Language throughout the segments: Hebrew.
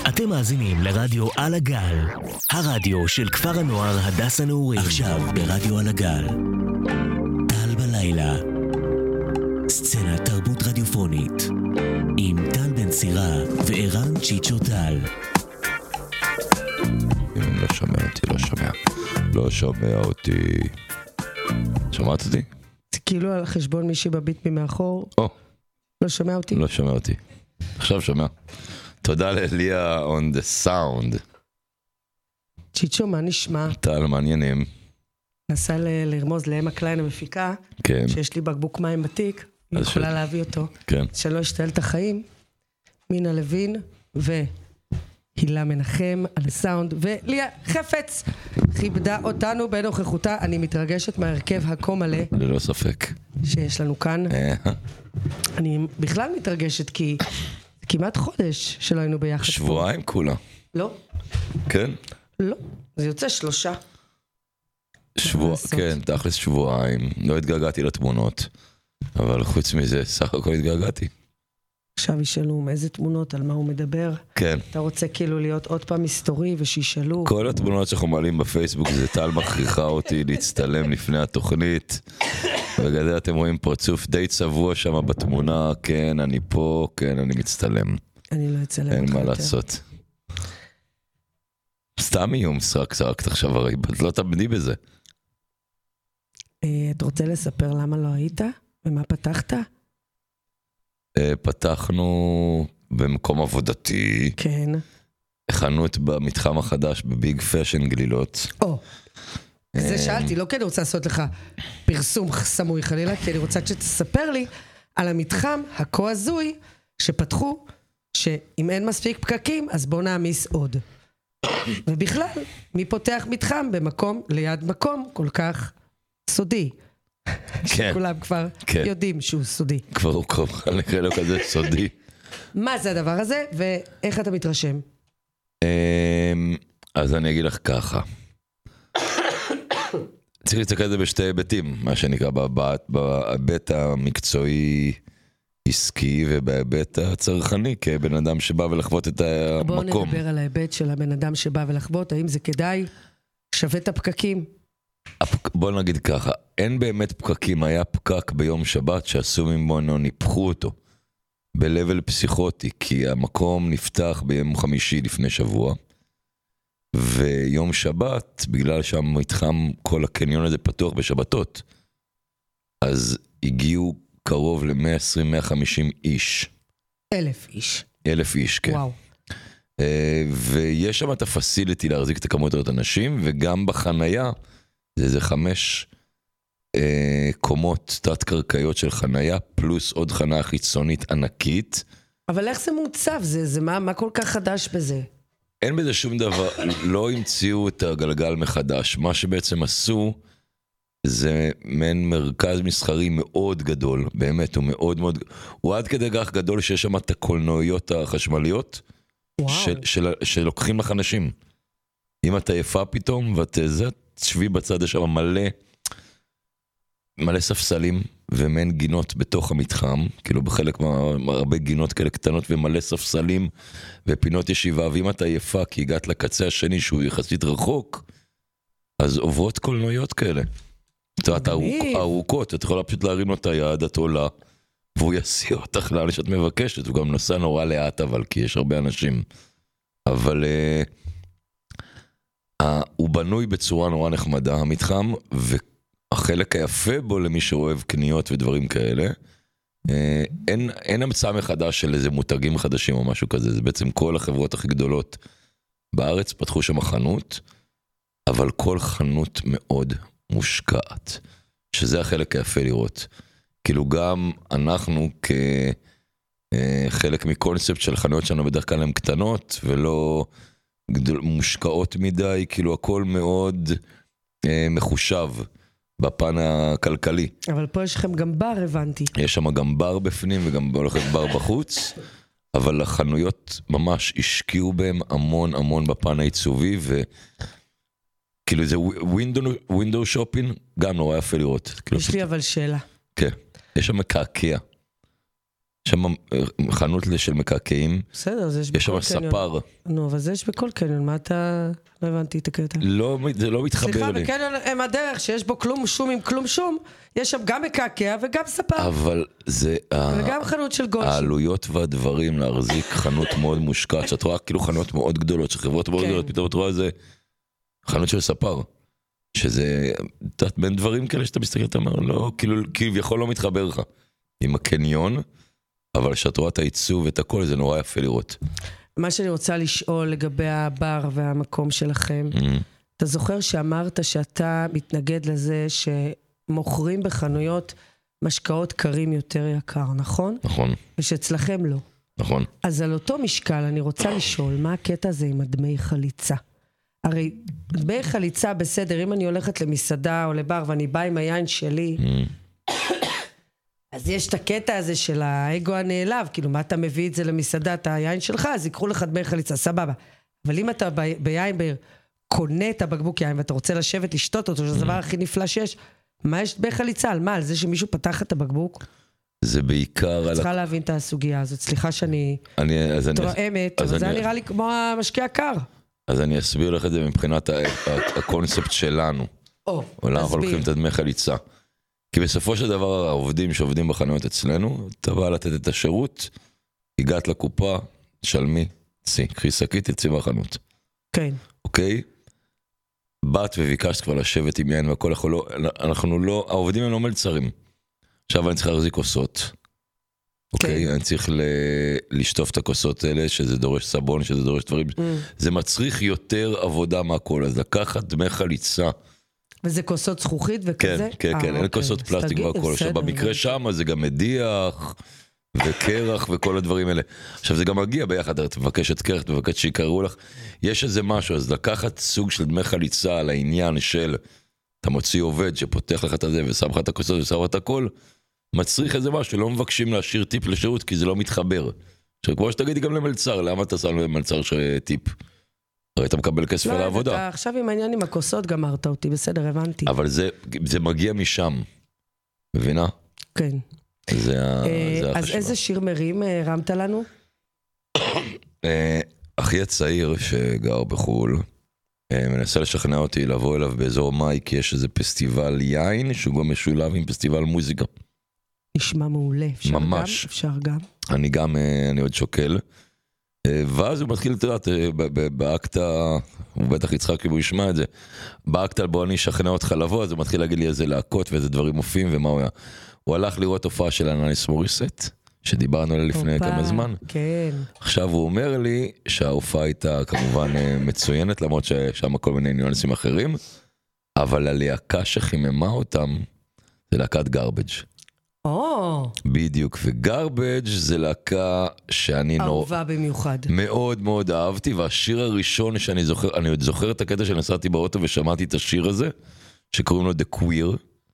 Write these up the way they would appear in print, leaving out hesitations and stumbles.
אתם מאזינים לרדיו על הגל, הרדיו של כפר הנוער הדס הנעורים. עכשיו ברדיו על הגל, טל בלילה, סצנת תרבות רדיופונית, עם טל בן סירה וערן צ'יצ'ו טל. אם לא שומע אותי, לא שומע אותי. שמעת אותי? זה כאילו על חשבון מישהי בביט ממאחור. לא שומע אותי? לא שומע אותי. עכשיו שומע. תודה לאליה on the sound. צ'יצ'ו, מה נשמע? טל, מעניינים. נסה לרמוז לאמה קליין המפיקה, כן. שיש לי בקבוק מים בתיק, אני יכולה להביא אותו. כן. שלא אשתעל את החיים. מינה לוין והילה מנחם על הסאונד, וליה חפץ כיבדה אותנו בנוכחותה. אני מתרגשת מהרכב הכה מלא. ללא ספק. שיש לנו כאן. אני בכלל מתרגשת כי כמעט חודש שלא היינו ביחד. שבועיים כולה. לא. כן? לא. זה יוצא 3. כן, תכלס שבועיים. לא התגעגעתי לתמונות. אבל חוץ מזה, סך הכל התגעגעתי. עכשיו ישאלו מאיזה תמונות, על מה הוא מדבר. כן. אתה רוצה כאילו להיות עוד פעם היסטורי ושישאלו. כל התמונות שאנחנו מעלים בפייסבוק זה טל מכריחה אותי להצטלם לפני התוכנית. בגלל אתם רואים פרצוף די צבוע שם בתמונה, כן, אני פה, כן, אני מצטלם. אני לא אצלם. אין מה לעשות. סתם איום סרק עכשיו, הרי לא תבני בזה. אתה רוצה לספר למה לא היית? ומה פתחת? פתחנו במקום עבודתי. כן. חנות במתחם החדש בביג פשן גלילות. זה שאלתי, לא כי אני רוצה לעשות לך פרסום סמוי חלילה, כי אני רוצה שתספר לי על המתחם הכה הזוי שפתחו, שאם אין מספיק פקקים, אז בוא נעמיס עוד. ובכלל, מי פותח מתחם במקום ליד מקום כל כך סודי? שכולם כבר יודעים שהוא סודי. כבר הוא נקרא לו כזה סודי. מה זה הדבר הזה, ואיך אתה מתרשם? אז אני אגיד לך ככה. צריך להסתכל על זה בשתי היבטים, מה שנקרא בהיבט המקצועי עסקי ובהיבט הצרכני, כבן אדם שבא ולחוות את המקום. בואו נדבר על ההיבט של הבן אדם שבא ולחוות, האם זה כדאי? שווה את הפקקים? בוא נגיד ככה, אין באמת פקקים, היה פקק ביום שבת שעשו ממנו, ניפחו אותו בלבל פסיכוטי, כי המקום נפתח ביום חמישי לפני שבוע, ויום שבת, בגלל שהמתחם, כל הקניון הזה פתוח בשבתות, אז הגיעו קרוב ל-120-150 איש. 1,000 איש. 1,000 איש, כן. וואו. ויש שם את הפסיליטי להחזיק את הכמות הזאת אנשים, וגם בחנייה, זה איזה 5 קומות תת-קרקעיות של חנייה, פלוס עוד חנייה חיצונית ענקית. אבל איך זה מוצב? זה מה כל כך חדש בזה? אין בזה שום דבר, לא המציאו את הגלגל מחדש. מה שבעצם עשו, זה מעין מרכז מסחרי מאוד גדול, באמת הוא מאוד מאוד, הוא עד כדי כך גדול שיש שם את הקולנועיות החשמליות, שלוקחים לך אנשים. אם אתה יפה פתאום, שבי בצד יש שם מלא ספסלים ומעין גינות בתוך המתחם, כאילו בחלק הרבה גינות כאלה קטנות ומלא ספסלים ופינות ישיבה, ואם אתה יפה כי הגעת לקצה השני שהוא יחסית רחוק, אז עוברות קולנועיות כאלה. אתה יודעת, ארוכות, את יכולה פשוט להרים לו את היד, את עולה, והוא יסיע אותך לאן שאת מבקשת, הוא גם נוסע נורא לאט, אבל כי יש הרבה אנשים. אבל הוא בנוי בצורה נורא נחמדה, המתחם, והחלק היפה בו למי שאוהב קניות ודברים כאלה, אין המצאה מחדש של איזה מותגים חדשים או משהו כזה, זה בעצם כל החברות הכי גדולות בארץ פתחו שם חנות, אבל כל חנות מאוד מושקעת, שזה החלק היפה לראות. כאילו גם אנחנו כחלק מקונספט של חנויות שלנו בדרך כלל הן קטנות ולא מושקעות מדי, כאילו הכל מאוד מחושב בפן הכלכלי. אבל פה יש לכם גם בר, הבנתי. יש שם גם בר בפנים וגם הולכת בר בחוץ, אבל החנויות ממש השקיעו בהם המון המון בפן העיצובי, וכאילו זה ווינדו שופינג, גם נורא יפה לראות. יש לי אבל שאלה. כן, יש שם מקעקע. שם חנות של מקעקעים, בסדר, זה יש יש בכל שם קניון. ספר. נו, אבל זה יש בכל קניון, מה אתה... לא הבנתי את הקטע. לא, זה לא מתחבר סליחה, לי. בקניון הם הדרך שיש בו כלום שום עם כלום שום, יש שם גם מקעקע וגם ספר, אבל זה... וגם חנות של גולשים. העלויות והדברים להחזיק חנות מאוד מושקעת, שאת רואה כאילו חנות מאוד גדולות, שחברות מאוד כן. גדולות, פתאום את רואה זה חנות של ספר. שזה, את יודעת, בין דברים כאלה שאתה מסתכל, אתה אומר, לא, כאילו, כביכול לא מתחבר לך עם הקניון, אבל כשאת רואה את העיצוב ואת הכל, זה נורא יפה לראות. מה שאני רוצה לשאול לגבי הבר והמקום שלכם, אתה זוכר שאמרת שאתה מתנגד לזה שמוכרים בחנויות משקאות קרים יותר יקר, נכון? נכון, ושאצלכם לא. נכון. אז על אותו משקל אני רוצה לשאול, מה הקטע הזה עם הדמי חליצה? הרי דמי חליצה בסדר, אם אני הולכת למסעדה או לבר ואני באה עם היין שלי, אז יש את הקטע הזה של האגו הנעלב, כאילו מה אתה מביא את זה למסעדה, את היין שלך, אז יקחו לך דמי חליצה, סבבה. אבל אם אתה ביין בעיר, קונה את הבקבוק יין ואתה רוצה לשבת לשתות אותו, שזה הדבר הכי נפלא שיש, מה יש דמי חליצה? על מה? על זה שמישהו פתח את הבקבוק? זה בעיקר... צריכה להבין את הסוגיה הזאת, סליחה שאני תואמת, אבל זה נראה לי כמו המשקיע הקר. אז אני אסביר לך את זה מבחינת הקונספט שלנו. או, אנחנו לוקחים את הדמי חליצה. כי בסופו של דבר העובדים שעובדים בחנויות אצלנו, אתה בא לתת את השירות, הגעת לקופה, שלמי, קחי שקית, יצאי בחנות. כן. אוקיי? באת וביקשת כבר לשבת עם יין והכל, אנחנו לא, העובדים הם לא מלצרים. עכשיו אני צריך להחזיק כוסות. אוקיי? אני צריך לשטוף את הכוסות האלה, שזה דורש סבון, שזה דורש דברים. זה מצריך יותר עבודה מהכל, אז לקחת דמי חליצה. וזה כוסות זכוכית וכזה? כן, כן, אין כוסות פלסטיק והכל. עכשיו במקרה שם זה גם מדיח וקרח וכל הדברים האלה. עכשיו זה גם מגיע ביחד, את מבקשת קרח, את מבקשת שיקראו לך. יש איזה משהו, אז לקחת סוג של דמי חליצה על העניין של אתה מוציא עובד שפותח לך את זה ושם לך את הכוסות ושם לך את הכל, מצריך איזה משהו, לא מבקשים להשאיר טיפ לשירות כי זה לא מתחבר. עכשיו כמו שתגידי גם למלצר, למה אתה שם למלצר טיפ? הרי אתה מקבל כסף על העבודה. אתה עכשיו עם העניין עם הכוסות גמרת אותי, בסדר, הבנתי. אבל זה מגיע משם, מבינה? כן. זה החשיבה. אז איזה שיר מרים הרמת לנו? אחי הצעיר שגר בחול, מנסה לשכנע אותי לבוא אליו באזור מאי, כי יש איזה פסטיבל יין, שהוא גם משולב עם פסטיבל מוזיקה. נשמע מעולה. ממש. אפשר גם. אני עוד שוקל. ואז הוא מתחיל לתראות, באקטה, הוא בטח יצחק אם הוא ישמע את זה, באקטה בוא אני אשכנע אותך לבוא, אז הוא מתחיל להגיד לי איזה להקות ואיזה דברים מופיעים ומה הוא היה. הוא הלך לראות הופעה של אנליס מוריסט, שדיברנו עליה לפני כמה זמן. כן. עכשיו הוא אומר לי שההופעה הייתה כמובן מצוינת, למרות ששם כל מיני ניואנסים אחרים, אבל הלהקה שחיממה אותם זה להקת גרבג'. בדיוק, וגרבג' זה להקה שאני אהובה במיוחד. מאוד מאוד אהבתי, והשיר הראשון שאני זוכר, אני עוד זוכר את הקטע שנסעתי באוטו ושמעתי את השיר הזה, שקוראים לו The Queer.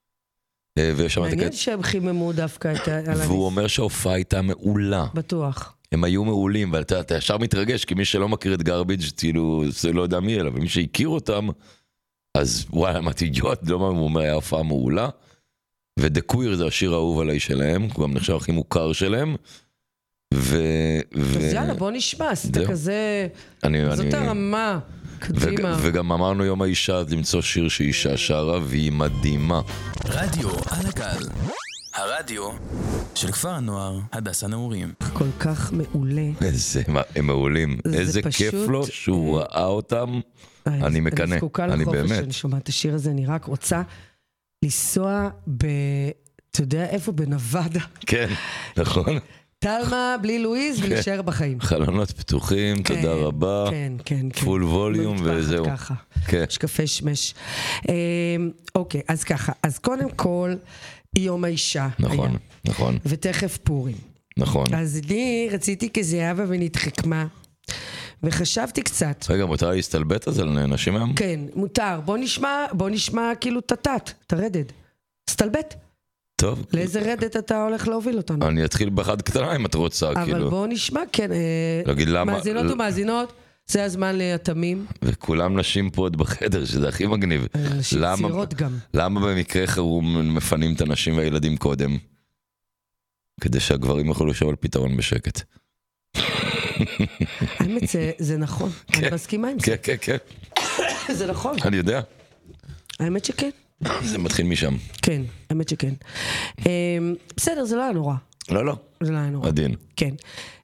מעניין שהם חיממו דווקא את אנליס. והוא אומר שההופעה הייתה מעולה. בטוח. הם היו מעולים, ואתה ישר מתרגש, כי מי שלא מכיר את גרבג' כאילו, זה לא יודע מי אלא, ומי שהכיר אותם, אז וואלה, מתיגיות, לא מה הוא אומר, היה הופעה מעולה. ודה קוויר זה השיר האהוב עליי שלהם, הוא גם נחשב הכי מוכר שלהם. אז יאללה, בוא נשמע, עשית כזה, זאת הרמה, קדימה. וגם אמרנו יום האישה, למצוא שיר שאישה שרה, והיא מדהימה. רדיו על הגל, הרדיו של כפר הנוער הדס הנעורים. כל כך מעולה. הם מעולים, איזה כיף לו שהוא ראה אותם, אני מקנא, אני זקוקה לחופש שאני שומעת את השיר הזה, אני רק רוצה לנסוע אתה יודע איפה? בנבדה. כן, נכון. תלמה בלי לואיז ולהישאר בחיים. חלונות פתוחים, תודה רבה. כן, כן. פול ווליום וזהו. ככה, שקפה שמש. אוקיי, אז ככה. אז קודם כל, יום האישה. נכון, נכון. ותכף פורים. נכון. אז אני רציתי כזהבה ונתחכמה. וחשבתי קצת. רגע, מותר להסתלבט אז על נשים היום? כן, מותר. בוא נשמע כאילו את הרדד. סתלבט. טוב. לאיזה רדת אתה הולך להוביל אותנו? אני אתחיל באחד קטנה אם את רוצה, כאילו. אבל בוא נשמע, כן. להגיד למה... מאזינות ומאזינות, זה הזמן להתמים. וכולם נשים פה עוד בחדר, שזה הכי מגניב. נשים צעירות גם. למה במקרה חירום מפנים את הנשים והילדים קודם? כדי שהגברים יוכלו לשאול על פתרון בשקט. האמת, זה נכון. אני מסכימה עם זה. כן, כן, כן. זה נכון. אני יודע. האמת שכן. זה מתחיל משם. כן, האמת שכן. בסדר, זה לא היה נורא. לא, לא. זה לא היה נורא. עדין. כן.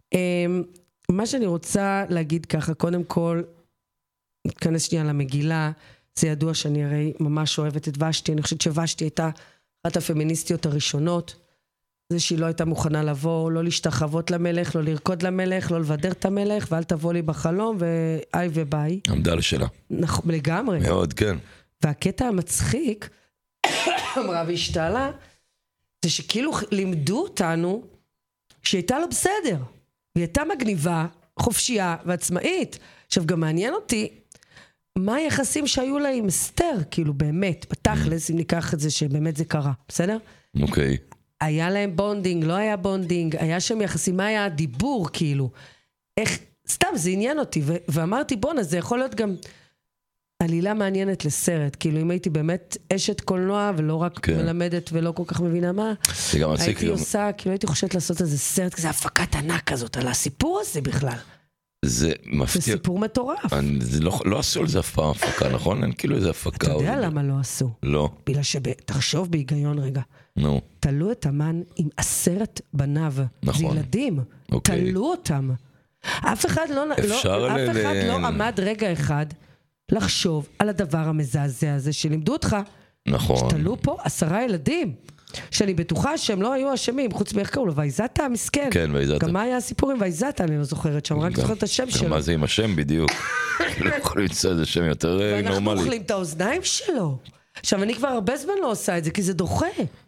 מה שאני רוצה להגיד ככה, קודם כל, נתכנס שנייה למגילה, זה ידוע שאני הרי ממש אוהבת את ושתי, אני חושבת שוושתי הייתה אחת הפמיניסטיות הראשונות, זה שהיא לא הייתה מוכנה לבוא, לא להשתחוות למלך, לא לרקוד למלך, לא לבדר את המלך, ואל תבוא לי בחלום, ואי וביי. עמדה לשלה. נכון, לגמרי. מאוד, כן. והקטע המצחיק, אמרה והשתעלה, זה שכאילו לימדו אותנו שהיא הייתה לא בסדר. היא הייתה מגניבה, חופשייה ועצמאית. עכשיו גם מעניין אותי, מה היחסים שהיו לה עם אסתר, כאילו באמת, בתכלס, אם ניקח את זה שבאמת זה קרה, בסדר? אוקיי. היה להם בונדינג, לא היה בונדינג, היה שם יחסים, מה היה הדיבור, כאילו? איך, סתם, זה עניין אותי, ואמרתי, בונה, זה יכול להיות גם עלילה מעניינת לסרט, כאילו, אם הייתי באמת אשת קולנוע, ולא רק מלמדת ולא כל כך מבינה מה, הייתי עושה, כאילו, הייתי חושבת לעשות איזה סרט, כזה הפקת ענק כזאת, על הסיפור הזה בכלל. זה מפתיע. זה סיפור מטורף. לא עשו על זה אף פעם הפקה, נכון? אין כאילו איזה הפקה. אתה יודע למה לא עשו? לא. בגלל תחשוב בהיגיון רגע. נו. תלו את המן עם 10 בניו. נכון. זה ילדים. תלו אותם. אף אחד לא עמד רגע אחד לחשוב על הדבר המזעזע הזה שלימדו אותך. נכון. שתלו פה 10 ילדים. שאני בטוחה שהם לא היו אשמים, חוץ מאיך קראו לו, וייזתה המסכן. כן, וייזתה. גם מה היה הסיפור עם וייזתה, אני לא זוכרת שם, רק זוכרת את השם שלו. גם מה זה עם השם בדיוק. לא יכול למצוא איזה שם יותר נורמלי. ואנחנו אוכלים את האוזניים שלו. עכשיו, אני כבר הרבה זמן לא עושה את זה, כי זה דוחה.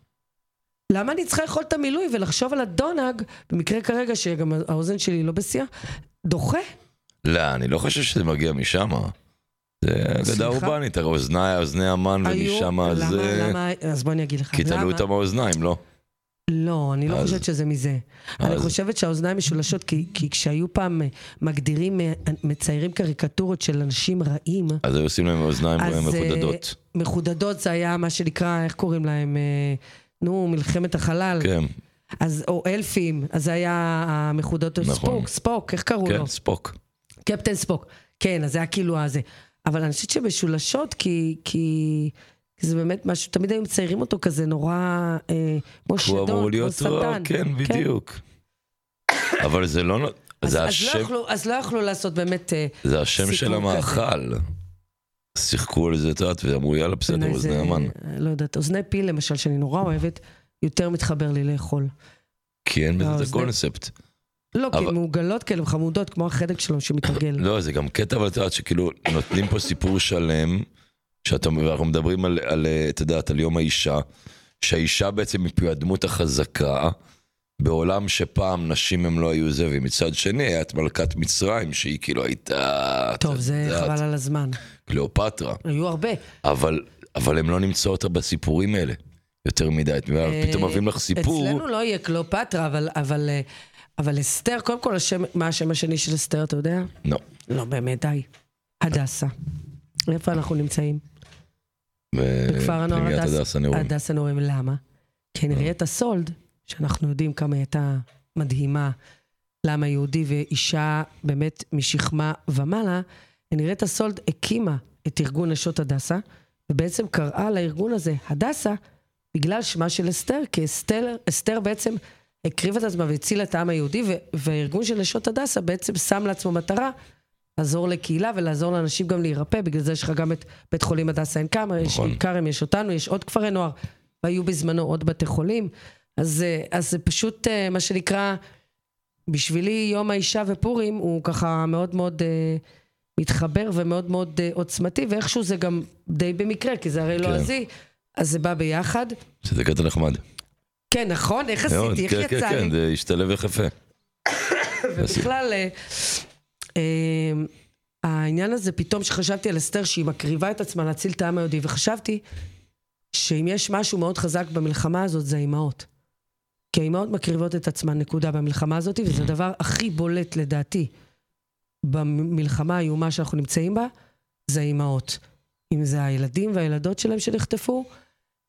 למה אני צריכה לאכול את המילוי ולחשוב על הדונג, במקרה כרגע שגם האוזן שלי לא בשיאה, דוחה? לא, אני לא חושב שזה מגיע משם. זה אגדה אורבנית, אוזני המן ומשם זה... למה? אז בוא אני אגיד לך. כי תלו אותם האוזניים, לא? לא, אני לא חושבת שזה מזה. אני חושבת שהאוזניים משולשות, כי כשהיו פעם מגדירים, מציירים קריקטורות של אנשים רעים... אז היו עושים להם האוזניים מחודדות. מחודדות זה היה מה שנקרא, איך קוראים להם? נו, מלחמת החלל. כן. או אלפים, אז זה היה המחודדות, ספוק, איך קראו לו? כן, ספוק. קפטן ספוק. כן, אז זה היה כאילו הזה. אבל אני חושבת שמשולשות, כי זה באמת משהו, תמיד היו מציירים אותו כזה נורא, כמו שדון, כמו שטן. כן, בדיוק. אבל זה לא... אז לא יכלו לעשות באמת זה השם של המאכל. שיחקו על זה, ואמרו, יאללה, בסדר, אוזני המן. לא יודעת, אוזני פיל למשל, שאני נורא אוהבת, יותר מתחבר לי לאכול. כי אין בזה את הקונספט. לא, כי הן מעוגלות כאלה חמודות, כמו החדק שלו שמתרגל. לא, זה גם קטע, אבל אתה יודעת שכאילו נותנים פה סיפור שלם, ואנחנו מדברים על, אתה יודעת, על יום האישה, שהאישה בעצם היא הדמות החזקה, בעולם שפעם נשים הם לא היו זה, ומצד שני הייתה מלכת מצרים, שהיא כאילו הייתה... טוב, זה חבל על הזמן. קליאופטרה. היו הרבה. אבל הם לא נמצאות בסיפורים האלה, יותר מדי. פתאום מביאים לך סיפור... אצלנו לא יהיה קליאופטרה, אבל אסתר, קודם כל, מה השם השני של אסתר, אתה יודע? לא. לא, באמת, די. הדסה. איפה אנחנו נמצאים? בכפר הנוער הדסה נעורים. למה? כי נראית הסולד, שאנחנו יודעים כמה הייתה מדהימה, למה יהודי ואישה באמת משכמה ומעלה, נראית הסולד הקימה את ארגון נשות הדסה, ובעצם קראה לארגון הזה הדסה, בגלל שמה של אסתר, כי אסתר בעצם הקריב את עצמה והציל את העם היהודי, והארגון של נשות הדסה בעצם שם לעצמו מטרה, לעזור לקהילה ולעזור לאנשים גם להירפא, בגלל זה יש לך גם את בית חולים הדסה אין כמה, יש כרם, יש אותנו, יש עוד כפרי נוער, והיו בזמנו עוד בתי חולים, אז זה פשוט מה שנקרא, בשבילי יום האישה ופורים, הוא ככה מאוד מאוד מתחבר ומאוד מאוד עוצמתי, ואיכשהו זה גם די במקרה, כי זה הרי לא עזי, אז זה בא ביחד. שזה קטע נחמד. כן, נכון, איך עשיתי, איך יצא לי. כן, זה השתלב איך יפה. ובכלל, העניין הזה פתאום שחשבתי על אסתר שהיא מקריבה את עצמה להציל את העם היהודי, וחשבתי שאם יש משהו מאוד חזק במלחמה הזאת זה האימהות. כי האימהות מקריבות את עצמן נקודה במלחמה הזאת, וזה הדבר הכי בולט לדעתי במלחמה האיומה שאנחנו נמצאים בה, זה האימהות. אם זה הילדים והילדות שלהם שנחטפו,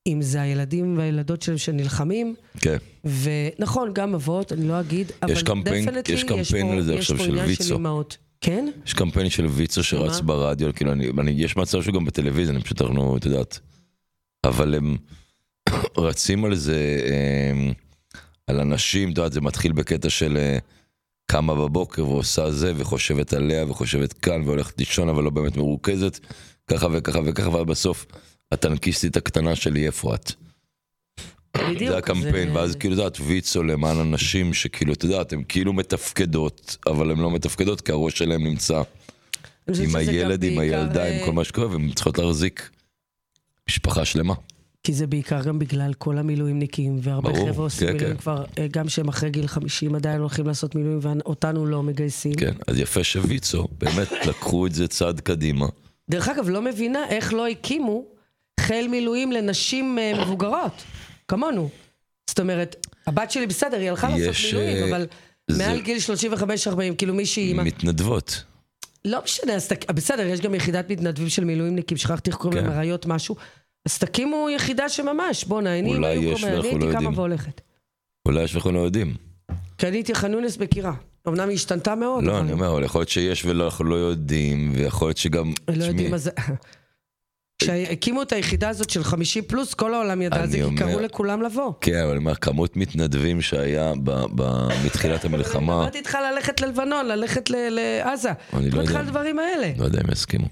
אם זה הילדים והילדות שלהם שנלחמים, כן. ונכון, גם אבות, אני לא אגיד, אבל יש קמפיין לזה עכשיו של ויצו. כן? יש קמפיין של ויצו שרץ ברדיו, כאילו יש מצב שהוא גם בטלוויזיה, אני פשוט אנחנו, את יודעת, אבל הם רצים על זה, על אנשים, את יודעת, זה מתחיל בקטע של קמה בבוקר ועושה זה, וחושבת עליה, וחושבת כאן, והולכת לישון, אבל לא באמת מרוכזת, ככה וככה וככה, אבל בסוף, הטנקיסטית הקטנה שלי, איפה את? זה הקמפיין, ואז כאילו, את יודעת, ויצו למען אנשים שכאילו, את יודעת, הן כאילו מתפקדות, אבל הן לא מתפקדות, כי הראש שלהם נמצא עם הילד, עם הילדה, עם כל מה שקורה, והן צריכות להחזיק משפחה שלמה. כי זה בעיקר גם בגלל כל המילואימניקים, והרבה חבר'ה עושים מילואים כבר, גם שהם אחרי גיל 50 עדיין הולכים לעשות מילואים, ואותנו לא מגייסים. כן, אז יפה שוויצו, באמת לקחו את זה צעד קדימה. דרך אגב, לא מבינה איך לא הקימו חיל מילואים לנשים מבוגרות, כמונו. זאת אומרת, הבת שלי בסדר, היא הלכה לעשות מילואים, אבל מעל גיל 35-40, כאילו מישהי... מתנדבות. לא משנה, בסדר, יש גם יחידת מתנדבים של מילואימניקים, שכחתי איך קוראים למראיות משהו, אז תקימו יחידה שממש, בוא נעיינים, אולי יש ואנחנו לא יודעים. אולי יש ואנחנו לא יודעים. כי אני הייתי חנונס בקירה, אמנם היא השתנתה מאוד. לא, אני אומר, אבל יכול להיות שיש ואנחנו לא יודעים, ויכול להיות שגם... לא יודעים, אז... כשהקימו את היחידה הזאת של 50 פלוס, כל העולם ידע, זה כי קראו לכולם לבוא. כן, אבל אני אומר, כמות מתנדבים שהיה מתחילת המלחמה... אמרתי איתך ללכת ללבנון, ללכת לעזה. אני לא יודע. הדברים האלה. לא יודע אם יסכימו.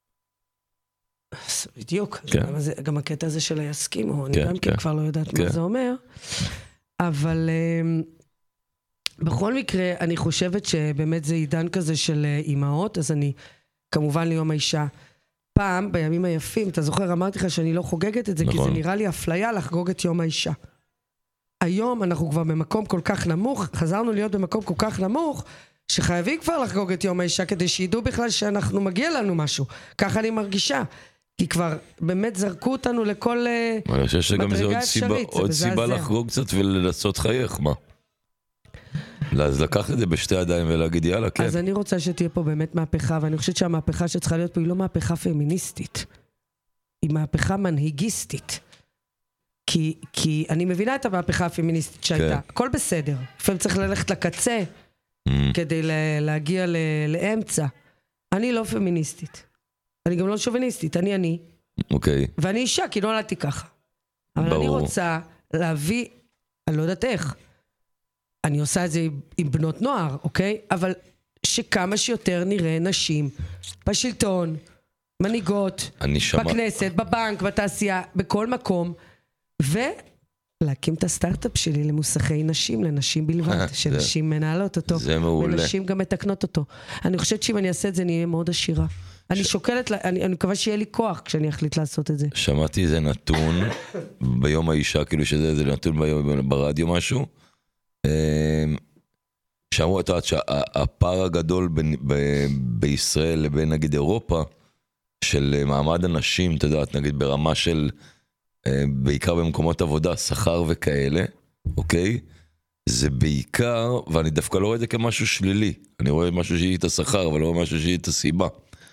בדיוק. גם הקטע הזה של היסכימו, אני גם כן כבר לא יודעת מה זה אומר. אבל בכל מקרה, אני חושבת שבאמת זה עידן כזה של אימהות, אז אני, כמובן ליום האישה, פעם, בימים היפים, אתה זוכר, אמרתי לך שאני לא חוגגת את זה, כי זה נראה לי אפליה לחגוג את יום האישה. היום אנחנו כבר במקום כל כך נמוך, חזרנו להיות במקום כל כך נמוך, שחייבים כבר לחגוג את יום האישה, כדי שידעו בכלל שאנחנו מגיע לנו משהו. ככה אני מרגישה. כי כבר באמת זרקו אותנו לכל אני חושב שגם זה עוד סיבה לחגוג קצת ולעשות חייך, מה? אז לקח את זה בשתי ידיים ולהגיד יאללה, כן. אז אני רוצה שתהיה פה באמת מהפכה, ואני חושבת שהמהפכה שצריכה להיות פה היא לא מהפכה פמיניסטית, היא מהפכה מנהיגיסטית. כי אני מבינה את המהפכה הפמיניסטית שהייתה, הכל בסדר, לפעמים צריך ללכת לקצה כדי להגיע לאמצע. אני לא פמיניסטית, אני גם לא שוביניסטית, אני. אוקיי. ואני אישה, כי לא נולדתי ככה. אבל אני רוצה להביא, אני לא יודעת איך, אני עושה את זה עם בנות נוער, אוקיי? אבל שכמה שיותר נראה נשים בשלטון, מנהיגות, בכנסת, בבנק, בתעשייה, בכל מקום, ולהקים את הסטארט-אפ שלי למוסכי נשים, לנשים בלבד, שנשים מנהלות אותו, זה מעולה. ונשים גם מתקנות אותו. אני חושבת שאם אני אעשה את זה, אני אהיה מאוד עשירה. אני שוקלת, אני מקווה שיהיה לי כוח כשאני אחליט לעשות את זה. שמעתי איזה נתון ביום האישה, כאילו שזה נתון ברדיו משהו, שאמרו, אתה יודעת שהפער הגדול בישראל לבין נגיד אירופה, של מעמד הנשים, אתה יודעת, נגיד ברמה של, בעיקר במקומות עבודה, שכר וכאלה, אוקיי? זה בעיקר, ואני דווקא לא רואה את זה כמשהו שלילי, אני רואה משהו שהיא את השכר, אבל לא רואה משהו שהיא את הסיבה.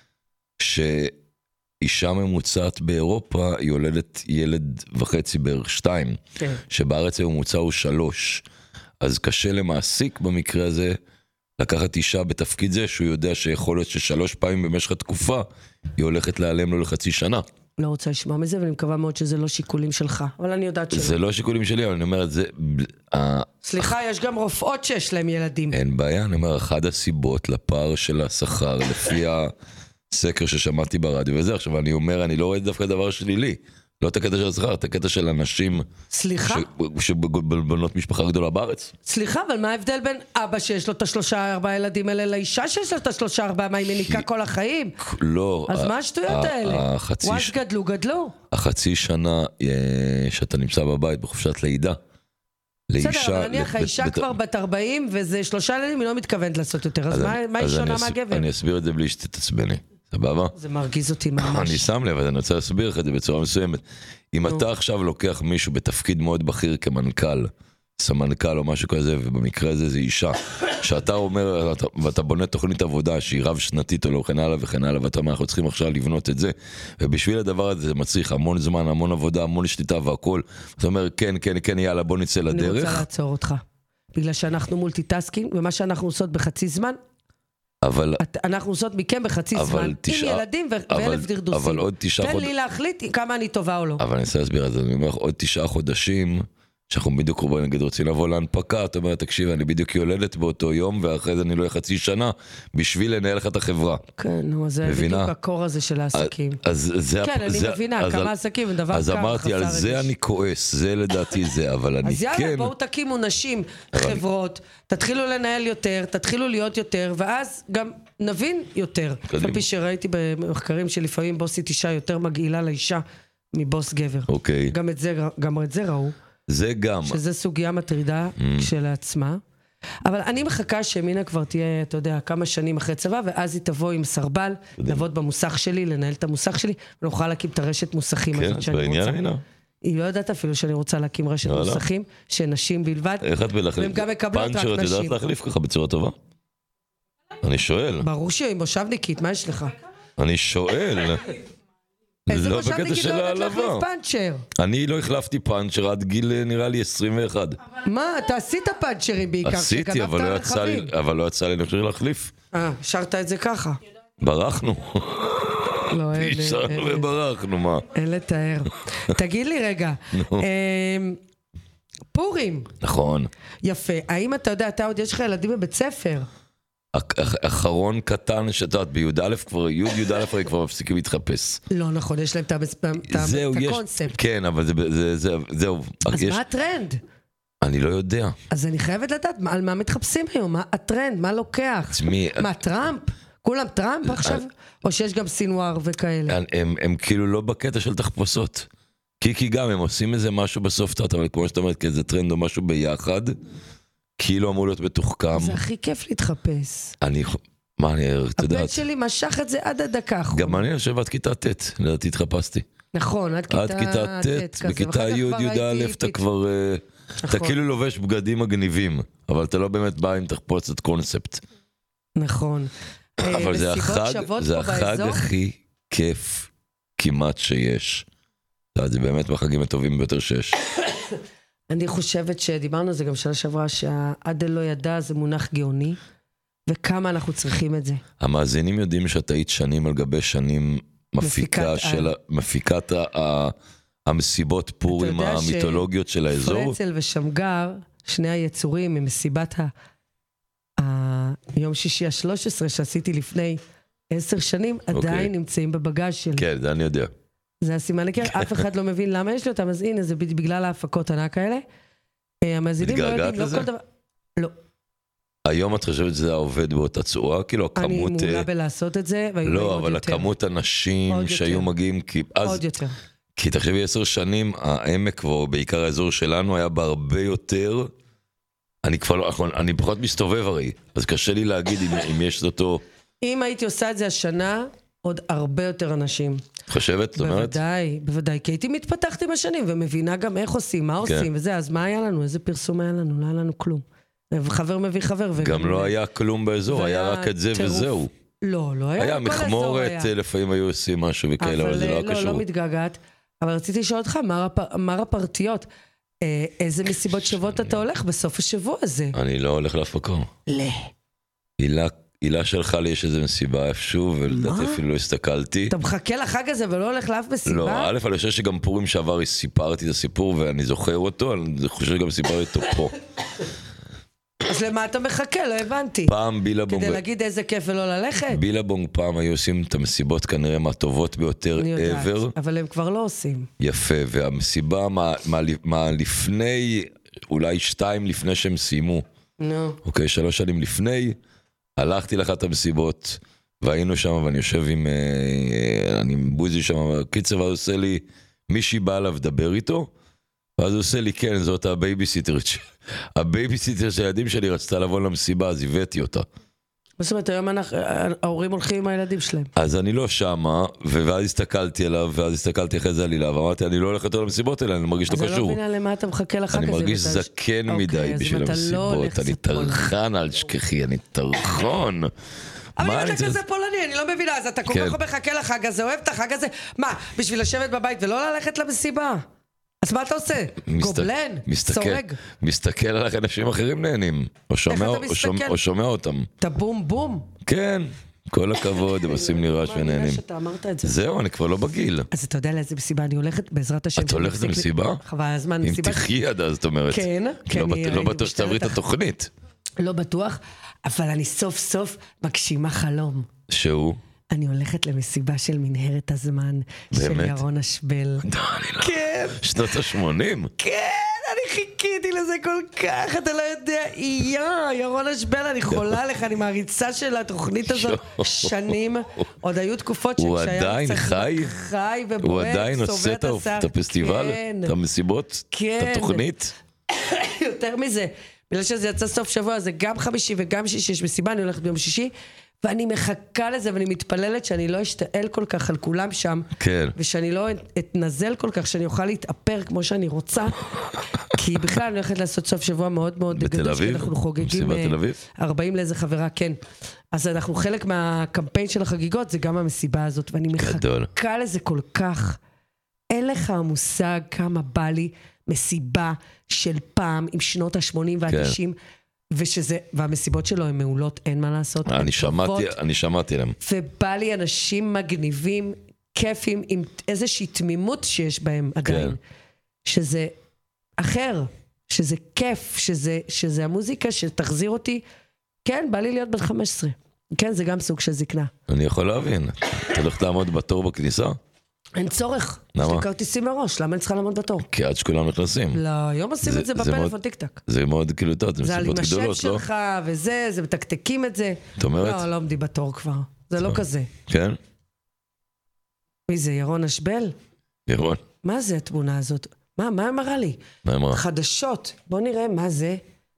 שאישה ממוצעת באירופה היא יולדת ילד וחצי בערך 2, שבארץ הממוצע הוא 3, אז קשה למעסיק במקרה הזה לקחת אישה בתפקיד זה, שהוא יודע שיכול להיות ש3 פעמים במשך התקופה היא הולכת להיעלם לו לחצי שנה. לא רוצה לשמוע מזה, ואני מקווה מאוד שזה לא שיקולים שלך, אבל אני יודעת שלא. זה לא שיקולים שלי, אבל אני אומר את זה... סליחה, יש גם רופאות שיש להם ילדים. אין בעיה, אני אומר, אחד הסיבות לפער של השכר, לפי הסקר ששמעתי ברדיו וזה, עכשיו אני אומר, אני לא רואה דווקא דבר שלילי, לא את הקטע של השכר, את הקטע של אנשים... סליחה? שבנות משפחה גדולה בארץ. סליחה, אבל מה ההבדל בין אבא שיש לו את 3-4 ילדים האלה, לאישה שיש לו את 3-4, מה היא מניקה כל החיים? לא. אז מה השטויות האלה? וואש גדלו. החצי שנה שאתה נמצא בבית בחופשת לידה, בסדר, אבל נניח, האישה כבר בת 40, וזה 3 ילדים, היא לא מתכוונת לעשות יותר, אז מה היא שונה מהגבר? אני אסביר את זה בלי שתתעצבני. סבבה? זה מרגיז אותי ממש. אני שם לב, אז אני רוצה להסביר לך את זה בצורה מסוימת. אם אתה עכשיו לוקח מישהו בתפקיד מאוד בכיר כמנכ"ל, סמנכ"ל או משהו כזה, ובמקרה הזה זה אישה, שאתה אומר, ואתה בונה תוכנית עבודה שהיא רב שנתית או לא, וכן הלאה וכן הלאה, ואתה אומר, אנחנו צריכים עכשיו לבנות את זה, ובשביל הדבר הזה זה מצריך המון זמן, המון עבודה, המון שליטה והכל, אתה אומר, כן, כן, כן, יאללה, בוא נצא לדרך. אני רוצה לעצור אותך, בגלל שאנחנו מולטיטאסקינג, ומה שאנחנו עושות בחצי זמן, אבל אנחנו עושות מכם בחצי זמן, עם ילדים ואלף דרדוסים. אבל עוד 9 תן לי להחליט כמה אני טובה או לא. אבל אני רוצה להסביר את זה, אני אומר, עוד 9 חודשים, שאנחנו בדיוק נגיד רוצים לבוא להנפקה, אתה אומר, תקשיב, אני בדיוק יולדת באותו יום, ואחרי זה אני לא חצי שנה, בשביל לנהל לך את החברה. כן, זה בדיוק הקור הזה של העסקים. כן, אני מבינה, כמה עסקים, דבר אז אמרתי, על זה אני כועס, זה לדעתי זה, אבל אני כן... אז יאללה, בואו תקימו נשים, חברות, תתחילו לנהל יותר, תתחילו להיות יותר, ואז גם נבין יותר. כפי שראיתי במחקרים שלפעמים בוסית אישה יותר מגעילה לאישה מבוס גבר. אוקיי. גם את זה ראו. זה גם. שזה סוגיה מטרידה כשלעצמה. אבל אני מחכה שמינה כבר תהיה, אתה יודע, כמה שנים אחרי צבא, ואז היא תבוא עם סרבל, לעבוד במוסך שלי, לנהל את המוסך שלי, ונוכל להקים את הרשת מוסכים. כן, בעניין מינה. היא לא יודעת אפילו שאני רוצה להקים רשת מוסכים, שנשים בלבד, והם גם מקבלות רק נשים. פאנצ'ר, את יודעת להחליף ככה בצורה טובה? אני שואל. ברור שהיא מושבניקית, מה יש לך? אני שואל. איזה מושבניקית לא יודעת להחליף פאנצ'ר? אני לא החלפתי פאנצ'ר עד גיל נראה לי 21. מה? אתה עשית פאנצ'רים בעיקר. עשיתי, אבל לא יצא לי נחשיר להחליף. שרת את זה ככה. ברחנו. לא, נשארנו וברחנו, מה? אין לתאר. תגיד לי רגע, פורים. נכון. יפה. האם אתה יודע, אתה עוד יש לך ילדים בבית ספר? אחרון קטן שתת, בי"א כבר, י"א כבר מפסיקים להתחפש. לא נכון, יש להם את הקונספט. כן, אבל זהו. אז מה הטרנד? אני לא יודע. אז אני חייבת לדעת על מה מתחפשים היום, מה הטרנד, מה לוקח? מה, טראמפ? כולם טראמפ עכשיו? או שיש גם סינואר וכאלה? הם כאילו לא בקטע של תחפושות. כי גם הם עושים איזה משהו בסוף, אבל כמו שאתה אומרת, כאיזה טרנד או משהו ביחד, כאילו אמור להיות מתוחכם. זה הכי כיף להתחפש. מה אני יודעת? הבן שלי משך את זה עד הדקה. גם אני חושב עד כיתה ט', לדעתי התחפשתי. נכון, עד כיתה ט'. בכיתה י' אתה כבר... אתה כאילו לובש בגדים מגניבים, אבל אתה לא באמת בא עם תחפושת קונספט. נכון. אבל זה החג הכי כיף כמעט שיש. זה באמת בחגים הטובים ביותר שיש. אני חושבת שדיברנו על זה גם שנה שעברה, שהעד לא ידע זה מונח גאוני, וכמה אנחנו צריכים את זה. המאזינים יודעים שאתה היית שנים על גבי שנים מפיקת המסיבות פורים המיתולוגיות של האזור. פרצל ושמגר, שני היצורים ממסיבת היום שישי ה-13 שעשיתי לפני 10 שנים, עדיין נמצאים בבגז שלי. כן, זה אני יודע. זה הסימן לקר, אף אחד לא מבין למה יש לי אותם, אז הנה, זה בגלל ההפקות ענק האלה. המאזינים לא יודעים, לא כל דבר... לא. היום את חושבת שזה עובד באותה צורה? כאילו הכמות... אני מעולה בלעשות את זה, והיו לא, אבל הכמות אנשים שהיו מגיעים... עוד יותר. כי תחשבי 10 שנים, העמק, ובעיקר האזור שלנו, היה בהרבה יותר... אני כבר לא... אני פחות מסתובב הרי, אז קשה לי להגיד אם יש אותו... אם הייתי עושה את זה השנה... עוד הרבה יותר אנשים. חושבת, זאת אומרת? בוודאי, בוודאי, כי הייתי מתפתחת עם השנים, ומבינה גם איך עושים, מה עושים, וזה, אז מה היה לנו? איזה פרסום היה לנו? לא היה לנו כלום. חבר מביא חבר. גם לא היה כלום באזור, היה רק את זה וזהו. לא, לא היה. היה מחמורת, לפעמים היו עושים משהו וכאלה, אבל זה לא היה קשור. לא מתגעגעת, אבל רציתי לשאול אותך, מה הפרטיות? איזה מסיבות שבועות אתה הולך בסוף השבוע הזה? אני לא הולך לאף מקום. הילה שלחה לי יש איזה מסיבה איפשהו, ולדעתי אפילו לא הסתכלתי. אתה מחכה לחג הזה ולא הולך לאף מסיבה? לא, א', אני חושב שגם פורים שעבר סיפרתי את הסיפור, ואני זוכר אותו, אני חושב שגם סיפרתי אותו פה. אז למה אתה מחכה? לא הבנתי. פעם בילבונג... כדי להגיד איזה כיף ולא ללכת? בילבונג פעם היו עושים את המסיבות כנראה מהטובות ביותר ever. אבל הם כבר לא עושים. יפה, והמסיבה מה לפני, אולי 2 לפני שהם סיימו. אוקיי, 3 שנים לפני... הלכתי לאחת המסיבות, והיינו שם, ואני יושב אני עם בוזי שם, קיצר, ואז עושה לי, מישהי בא אליו לדבר איתו, ואז הוא עושה לי, כן, זאת הבייביסיטר של הילדים שלי רצתה לבוא למסיבה, אז הבאתי אותה. זאת אומרת, היום ההורים הולכים עם הילדים שלהם. אז אני לא שמה, ואז הסתכלתי עליו, ואז הסתכלתי אחרי זה על הילה, ואמרתי, אני לא הולך יותר למסיבות האלה, אני מרגיש לא קשור. אז אני לא מבינה למה אתה מחכה לחג הזה. אני מרגיש זקן מדי בשביל המסיבות, אני טרחן על שכחי, אני טרחון. אבל אם אתה כזה פולני, אני לא מבינה, אז אתה כל כך מחכה לחג הזה, אוהב את החג הזה, מה, בשביל לשבת בבית ולא ללכת למסיבה? אז מה אתה עושה? גובלן? סורג? מסתכל על איך אנשים אחרים נהנים, או שומע אותם. אתה בום בום? כן, כל הכבוד, הם עושים לי רעש ונהנים. שאתה אמרת את זה. זהו, אני כבר לא בגיל. אז אתה יודע לאיזה מסיבה אני הולכת, בעזרת השם. את הולכת למסיבה? חבל הזמן, אם תחי עד אז, זאת אומרת. כן. לא בטוח שתעברי את התוכנית. לא בטוח, אבל אני סוף סוף מגשימה חלום. שהוא? אני הולכת למסיבה של מנהרת הזמן, של ירון אשבל. כן. שנות ה-80? כן, אני חיכיתי לזה כל כך, אתה לא יודע, ירון אשבל, אני חולה לך, אני מעריצה של התוכנית הזאת שנים, עוד היו תקופות הוא עדיין חי ובועט, הוא עדיין עושה את הפסטיבל, את המסיבות, את התוכנית. יותר מזה, בגלל שזה יצא סוף שבוע, זה גם חמישי וגם שישי, יש מסיבה, אני הולכת ביום שישי, ואני מחכה לזה, ואני מתפללת שאני לא אשתעל כל כך על כולם שם, כן. ושאני לא אתנזל כל כך, שאני אוכל להתאפר כמו שאני רוצה, כי בכלל אני הולכת לעשות סוף שבוע מאוד מאוד גדול, שאנחנו חוגגים 40 לאיזה חברה, כן. אז אנחנו חלק מהקמפיין של החגיגות, זה גם המסיבה הזאת, ואני מחכה לזה כל כך. אין לך המושג כמה בא לי מסיבה של פעם, עם שנות ה-80 וה-90, והמסיבות שלו הן מעולות, אין מה לעשות. אני שמעתי להם. ובא לי אנשים מגניבים, כיפים, עם איזושהי תמימות שיש בהם עדיין. שזה אחר, שזה כיף, שזה המוזיקה שתחזיר אותי. כן, בא לי להיות בת 15. כן, זה גם סוג של זקנה. אני יכול להבין. אתה הולך לעמוד בתור בכניסה? אין צורך. למה? יש לי כרטיסים מראש, למה אני צריכה לעמוד בתור? כי עד שכולם נכנסים. לא, היום עושים את זה בפלאפון טיק טק. זה מאוד כאילו טוב, זה מסיבות גדולות, לא? זה על עם השם שלך וזה, זה מתקתקים את זה. את אומרת? לא עומדי בתור כבר. זה לא כזה. כן? מי זה, ירון אשבל? ירון. מה זה התמונה הזאת? מה אמרה לי? מה אמרה? חדשות. בוא נראה מה זה.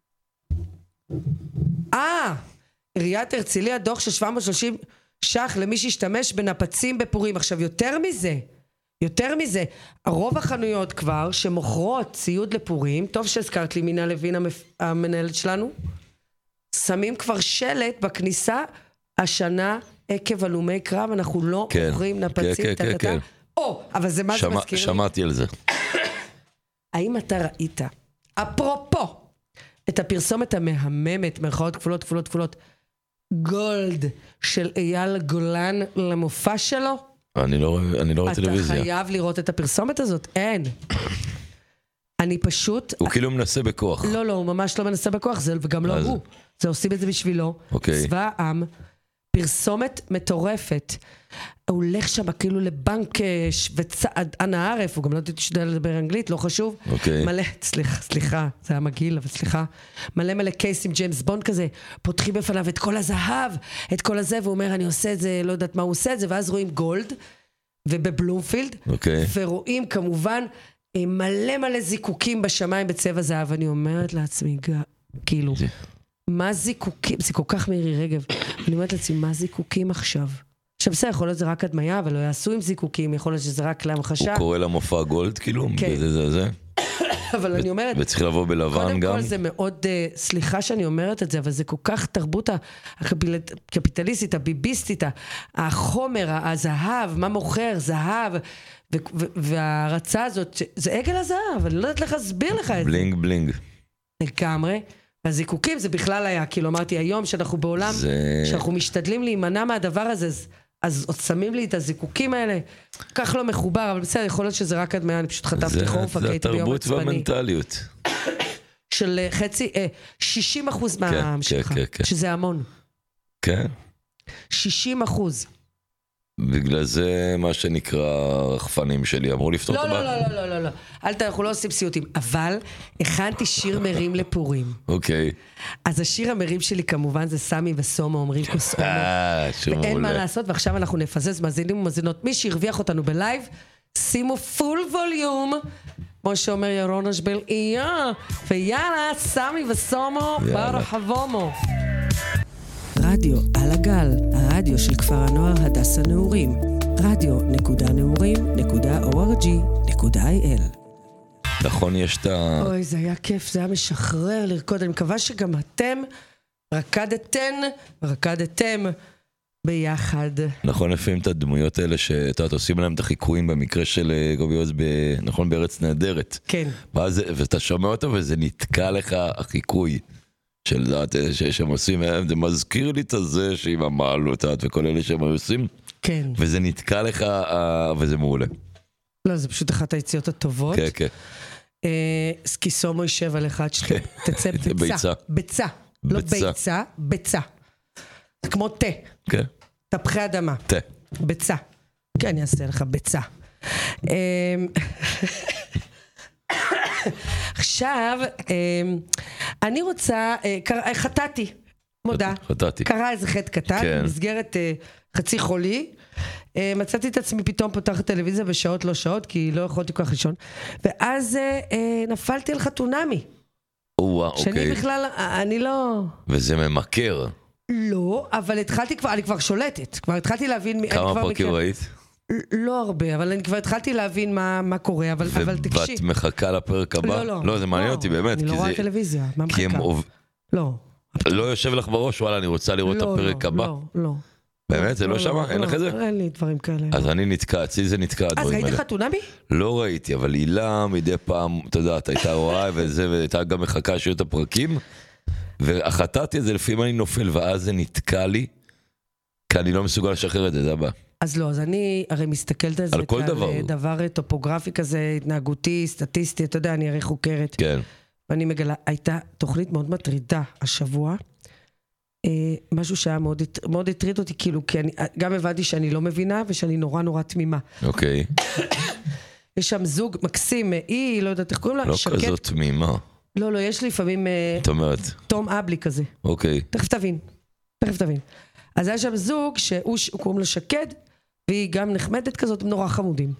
עיריית הרצליה, דוח של 730 שח למי שהשתמש בנפצים בפורים. עכשיו, יותר מזה, הרוב החנויות כבר שמוכרות ציוד לפורים, טוב שהזכרת לי מינה לוין המנהלת שלנו, שמים כבר שלט בכניסה, השנה עקב הלומי קרב, אנחנו לא מוכרים נפצים. כן. אבל זה מה זה מזכיר לי? שמעתי על זה. האם אתה ראית, אפרופו, את הפרסומת המהממת, מרכאות כפולות, גולד של אייל גולן למופע שלו? אני לא רואה טלוויזיה. אתה חייב לראות את הפרסומת הזאת? אין. אני פשוט... הוא כאילו מנסה בכוח. לא, הוא ממש לא מנסה בכוח, וגם לא הוא. זה עושים את זה בשבילו. צבא העם, פרסומת מטורפת. הוא הולך שם כאילו לבנק אנה ערף, הוא גם לא תשתדל לדבר אנגלית, לא חשוב. מלא, סליחה, זה היה מגעיל, אבל סליחה. מלא קייסים, ג'יימס בונד כזה, פותחים בפניו את כל הזהב, את כל הזה, והוא אומר, אני עושה את זה, לא יודעת מה הוא עושה את זה, ואז רואים גולד, ובבלומפילד, ורואים כמובן מלא זיקוקים בשמיים בצבע זהב, אני אומרת לעצמי, כאילו, מה זיקוקים? זה כל כך מירי רגב. אני אומרת לעצמי, מה זיקוקים עכשיו? עכשיו בסדר, יכול להיות זה רק הדמיה, אבל לא יעשו עם זיקוקים, יכול להיות שזה רק להמחשה. הוא קורא למופע גולד, כאילו? כן. זה. אבל אני אומרת... וצריך לבוא בלבן גם. קודם כל זה מאוד, סליחה שאני אומרת את זה, אבל זה כל כך תרבות הקפיטליסטית, הביביסטית, החומר, הזהב, מה מוכר, זהב, וההרצה הזאת, זה עגל הזהב, אני לא יודעת לך להסביר לך את זה. בלינג. לגמרי. והזיקוקים זה בכלל היה, כאילו אמרתי, היום שאנחנו בעולם, שאנחנו משתדלים להימנע מהדבר הזה, אז עוד שמים לי את הזיקוקים האלה, כך לא מחובר, אבל בסדר, יכול להיות שזה רק הדמיה, אני פשוט חטפתי חורף, זה התרבות והמנטליות. של חצי, 60% מהעם שלך, שזה המון. כן. 60%. בגלל זה מה שנקרא רחפנים שלי, אמרו לפתור את הבעיה. לא. אנחנו לא עושים סיוטים, אבל הכנתי שיר מרים לפורים. אוקיי. אז השיר המרים שלי כמובן זה סמי וסומו, אומרים כוס אומו. ואין מה לעשות, ועכשיו אנחנו נפזז מאזינים ומאזינות. מי שהרוויח אותנו בלייב, שימו פול ווליום, כמו שאומר ירון אשבל, ויאללה, סמי וסומו, ברחבומו. רדיו הגל, הרדיו של כפר הנוער הדס הנעורים, radio.נעורים.org.il. נכון, יש את ה... אוי, זה היה כיף, זה היה משחרר לרקוד. אני מקווה שגם אתם רקדתם ביחד. נכון, לפעמים את הדמויות האלה שאתה עושים להם את החיקויים במקרה של גובי עוז, נכון, בארץ נהדרת. כן. ואתה שומע אותו וזה נתקע לך החיקוי של דעת שהם עושים, זה מזכיר לי את הזה שעם המעלות וכל אלה שהם עושים. כן. וזה נתקע לך, וזה מעולה. לא, זה פשוט אחת היציאות הטובות. כן, כן. סקיסומו יישב על אחד שלך, תצא ביצה. ביצה. לא ביצה, ביצה. זה כמו תה. כן. תפחי אדמה. תה. ביצה. כן, אני אעשה לך ביצה. עכשיו, אני רוצה, חטאתי, מודה. חטאתי. קרה איזה חטא קטן, במסגרת חצי חולי. מצאתי את עצמי פתאום פותחת טלוויזיה בשעות לא שעות, כי לא יכולתי כל כך לישון. ואז נפלתי על חתונמי. שאני בכלל, אני לא... וזה ממכר. לא, אבל התחלתי כבר, אני כבר שולטת. כבר התחלתי להבין... כמה פרקים ראית? לא הרבה, אבל אני כבר התחלתי להבין מה קורה, אבל תקשיב. ואת מחכה לפרק הבא? לא, זה מעניין אותי באמת. אני לא רואה טלוויזיה, מה מחכה? לא. לא יושב לך בראש, וואלה, אני רוצה לראות את הפרק הבא. לא. באמת? זה לא שמה? אין לך את זה? אין לי דברים כאלה. אז אני נתקע, אצלי זה נתקע הדברים האלה. אז ראית חתונמי? לא ראיתי, אבל הילה מדי פעם, אתה יודעת, הייתה רואה וזה, והייתה גם מחכה שיהיו את הפרקים, והחטאתי את זה לפעמים אני נופל, ואז זה נתקע לי, כי אני לא מסוגל לשחרר את זה, זה הבא. אז לא, אז אני הרי מסתכלת על זה דבר טופוגרפי כזה, התנהגותי, סטטיסטי, אתה יודע, אני הרי חוקרת. כן. ואני מגלה, הייתה תוכנית מאוד מטרידה השבוע, משהו שהיה מאוד הטריד אותי, כאילו, כי אני גם הבנתי שאני לא מבינה, ושאני נורא נורא תמימה. אוקיי. יש שם זוג מקסים, היא, לא יודעת איך קוראים לה, לא כזאת תמימה. לא, יש לי לפעמים... את אומרת. תום אבלי כזה. אוקיי. תכף תבין. אז היה שם זוג שהוא קוראים לו שקד, והיא גם נחמדת כזאת, נורא חמודים.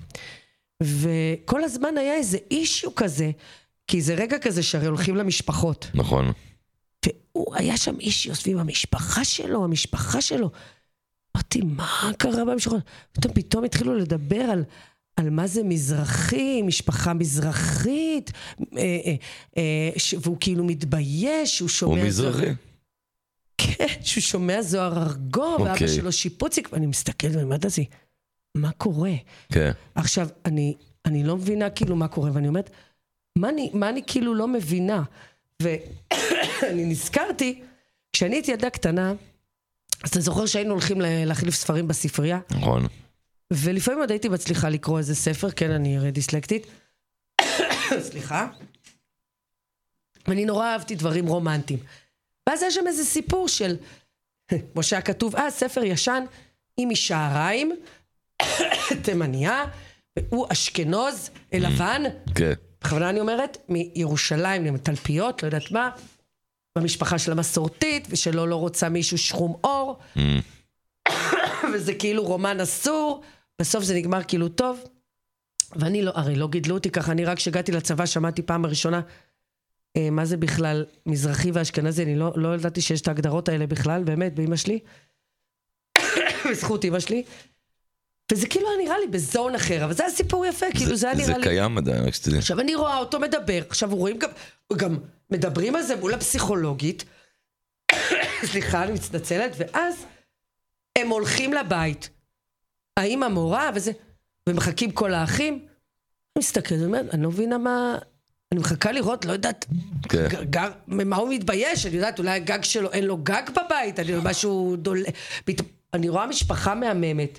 וכל הזמן היה איזה אישיו כזה, כי זה רגע כזה שהרי הולכים למשפחות. נכון. והוא היה שם אישיו סביב המשפחה שלו. אמרתי, מה קרה במשפחות? פתאום התחילו לדבר על מה זה מזרחי, משפחה מזרחית, והוא כאילו מתבייש, הוא שומע... הוא מזרחי? כן, שהוא שומע זוהר ארגוב, ואבא שלו שיפוציק, ואני מסתכלת ואני אומרת לזה, מה קורה? כן. עכשיו, אני לא מבינה כאילו מה קורה, ואני אומרת, מה אני כאילו לא מבינה? ואני נזכרתי, כשאני הייתי ילדה קטנה, אז אתה זוכר שהיינו הולכים להחליף ספרים בספרייה? נכון. ולפעמים עוד הייתי מצליחה לקרוא איזה ספר, כן, אני הרי דיסלקטית. סליחה. ואני נורא אהבתי דברים רומנטיים. ואז היה שם איזה סיפור של, כמו שהיה כתוב, ספר ישן עם משעריים, תימניה, והוא אשכנוז, לבן. כן. בכוונה אני אומרת, מירושלים למתלפיות, לא יודעת מה, במשפחה של המסורתית, ושלא לא רוצה מישהו שחום אור, וזה כאילו רומן אסור, בסוף זה נגמר כאילו טוב, ואני לא, הרי לא גידלו אותי ככה, אני רק כשהגעתי לצבא שמעתי פעם הראשונה, מה זה בכלל מזרחי ואשכנזי, אני לא ידעתי שיש את ההגדרות האלה בכלל, באמת, באמא שלי, בזכות אמא שלי, וזה כאילו נראה לי בזון אחר, אבל זה הסיפור יפה, כאילו זה נראה לי... זה קיים עדיין, רק שתדעי. עכשיו אני רואה אותו מדבר, עכשיו רואים גם מדברים על זה מול הפסיכולוגית, סליחה, אני מצטצלת, ואז הם הולכים לבית, האמא מורה וזה, ומחכים כל האחים, אני מסתכל, אני לא מבינה מה... אני מחכה לראות, לא יודעת, מה הוא מתבייש, אני יודעת, אולי הגג שלו, אין לו גג בבית, אני רואה משהו דולה, אני רואה משפחה מהממת,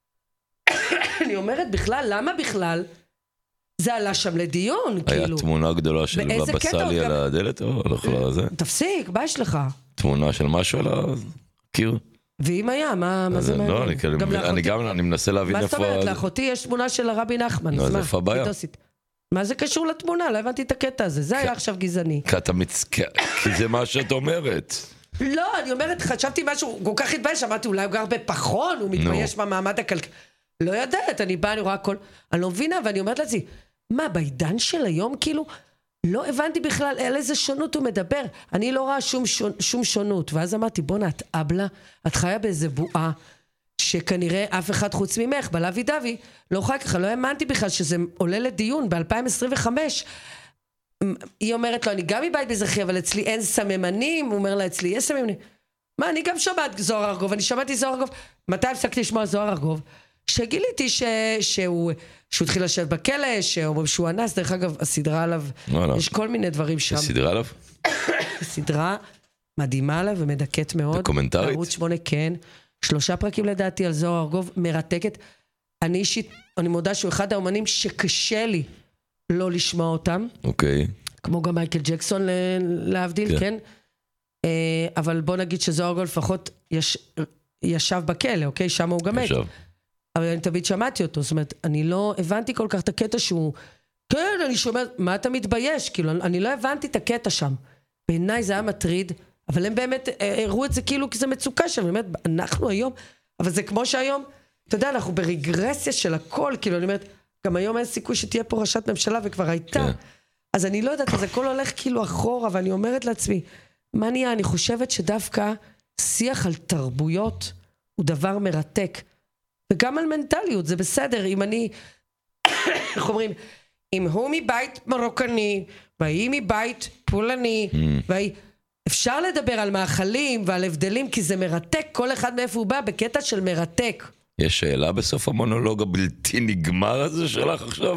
אני אומרת בכלל, למה בכלל זה עלה שם לדיון, היה כאילו. תמונה גדולה של בבא סאלי על הדלת, או לא יכולה לזה? תפסיק, מה יש לך? תמונה של משהו על הקיר? ואם היה, מה זה מעניין? לא, אני מנסה להבין איפה... מה זאת אומרת, לאחותי יש תמונה של הרבי נחמן, אז איפה הבעיה? מה זה קשור לתמונה? לא הבנתי את הקטע הזה, זה היה עכשיו גזעני. כי זה מה שאת אומרת. לא, אני אומרת, חשבתי משהו, כל כך התבייש, אמרתי, אולי הוא גר בפחון, הוא מתבייש במעמד הכלכלי. לא יודעת, אני באה, אני רואה הכל, אני לא מבינה, ואני אומרת לעצמי, מה, בעידן של היום, כאילו, לא הבנתי בכלל על איזה שונות הוא מדבר. אני לא רואה שום שונות. ואז אמרתי, בוא נת, אבלה, את חיה באיזה בועה, שכנראה אף אחד חוץ ממך, בלוי דווי, לא חי ככה, לא האמנתי בכלל שזה עולה לדיון ב-2025. היא אומרת לו, אני גם מבית מזרחי, אבל אצלי אין סממנים. הוא אומר לה, אצלי יש סממנים. מה, אני גם שומעת זוהר ארגוב, אני שמעתי זוהר ארגוב. מתי הפסקתי לשמוע זוהר ארגוב? שגיליתי שהוא התחיל לשבת בכלא, שהוא אנס, דרך אגב, הסדרה עליו, יש כל מיני דברים שם. סדרה עליו? סדרה מדהימה עליו ומדכאת מאוד. דוקומנטרית? ערוץ 8, כן. 3 פרקים לדעתי על זוהר ארגוב, מרתקת. אני אישית, אני מודה שהוא אחד האומנים שקשה לי לא לשמוע אותם. אוקיי. כמו גם מייקל ג'קסון להבדיל, כן? אבל בוא נגיד שזוהר ארגוב לפחות ישב בכלא, אוקיי? שם הוא גם מת. אבל אני תמיד שמעתי אותו, זאת אומרת, אני לא הבנתי כל כך את הקטע שהוא, כן, אני שומע, מה אתה מתבייש? כאילו, אני לא הבנתי את הקטע שם. בעיניי זה היה מטריד, אבל הם באמת הראו את זה כאילו, כי זה מצוקה שם, באמת, אנחנו היום, אבל זה כמו שהיום, אתה יודע, אנחנו ברגרסיה של הכל, כאילו, אני אומרת, גם היום אין סיכוי שתהיה פה ראשת ממשלה, וכבר הייתה. אז אני לא יודעת, אז הכל הולך כאילו אחורה, ואני אומרת לעצמי, מה נהיה? אני חושבת שדווקא שיח על תרבויות הוא דבר מרתק. וגם על מנטליות, זה בסדר, אם אני, איך אומרים, אם הוא מבית מרוקני, והיא מבית פולני, אפשר לדבר על מאכלים ועל הבדלים, כי זה מרתק, כל אחד מאיפה הוא בא, בקטע של מרתק. יש שאלה בסוף המונולוג הבלתי נגמר הזה שלך עכשיו?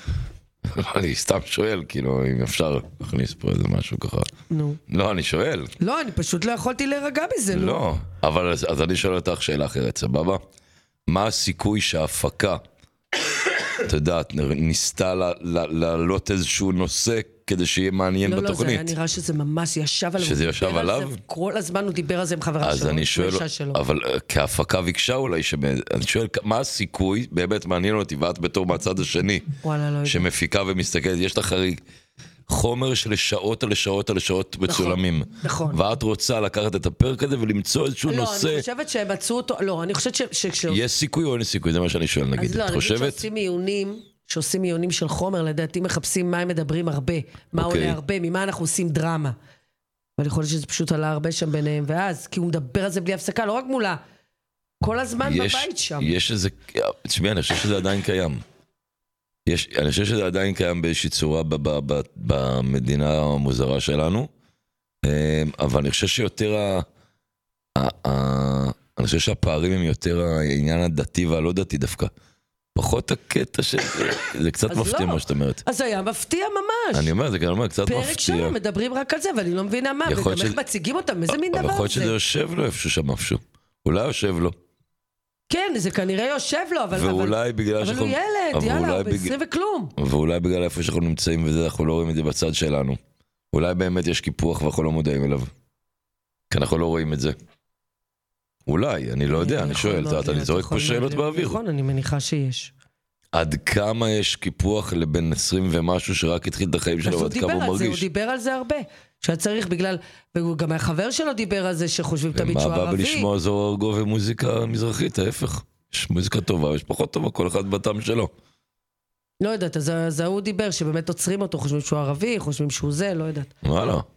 אני סתם שואל, כאילו, אם אפשר להכניס פה איזה משהו ככה. נו. לא, אני שואל. לא, אני פשוט לא יכולתי להירגע מזה, נו. לא, אבל אז אני שואל אותך שאלה אחרת, סבבה? מה הסיכוי שההפקה, אתה יודעת, ניסתה להעלות איזשהו נושא כדי שיהיה מעניין בתוכנית? לא, זה היה נראה שזה ממש ישב עליו. שזה ישב עליו? כל הזמן הוא דיבר על זה עם חברה שלו. אז אני שואל, אבל כהפקה ביקשה אולי, אני שואל, מה הסיכוי, באמת מעניין אותי, ואת בתור מהצד השני, שמפיקה ומסתכלת, יש לך חומר של שעות על שעות על שעות מצולמים. נכון. ואת רוצה לקחת את הפרק הזה ולמצוא איזשהו נושא. לא, אני חושבת שהם מצאו אותו, לא, אני חושבת יש סיכוי או אין סיכוי, זה מה שאני שואל, נגיד. אז לא, אני חושבת שעושים מיונים של חומר, לדעתי מחפשים מה הם מדברים הרבה, מה עולה הרבה, ממה אנחנו עושים דרמה. ואני חושבת שזה פשוט עלה הרבה שם ביניהם, ואז, כי הוא מדבר על זה בלי הפסקה, לא רק מולה, כל הזמן בבית שם. יש איזה, תשמע, אני חושב שזה עדיין קיים. אני חושב שזה עדיין קיים באיזושהי צורה במדינה המוזרה שלנו, אבל אני חושב שיותר, אני חושב שהפערים הם יותר העניין הדתי והלא דתי דווקא. פחות הקטע זה קצת מפתיע מה שאת אומרת. אז היה מפתיע ממש. אני אומר, זה כלומר קצת מפתיע. פרק שלנו מדברים רק על זה, ואני לא מבינה מה, וגם איך מציגים אותם, איזה מין דבר זה? אבל יכול להיות שזה יושב לו איפשהו שם משהו. אולי יושב לו. כן, זה כנראה יושב לו, אבל הוא ילד, יאללה, הוא 20 וכלום. ואולי בגלל איפה שאנחנו נמצאים וזה, אנחנו לא רואים את זה בצד שלנו. אולי באמת יש קיפוח ואנחנו לא מודעים אליו. כי אנחנו לא רואים את זה. אולי, אני לא יודע, אני שואל, אני זורק פה שאלות באוויר. נכון, אני מניחה שיש. עד כמה יש קיפוח לבין 20 ומשהו שרק התחיל את החיים שלו, ועד כמה הוא מרגיש? הוא דיבר על זה הרבה. שהיה צריך בגלל, וגם החבר שלו דיבר על זה, שחושבים תמיד שהוא ערבי. ומה בא בלשמוע זוהר ארגוב ומוזיקה מזרחית, ההפך. יש מוזיקה טובה, יש פחות טובה, כל אחד בטעם שלו. לא יודעת, אז הוא דיבר שבאמת עוצרים אותו, חושבים שהוא ערבי, חושבים שהוא זה, לא יודעת. מה לא?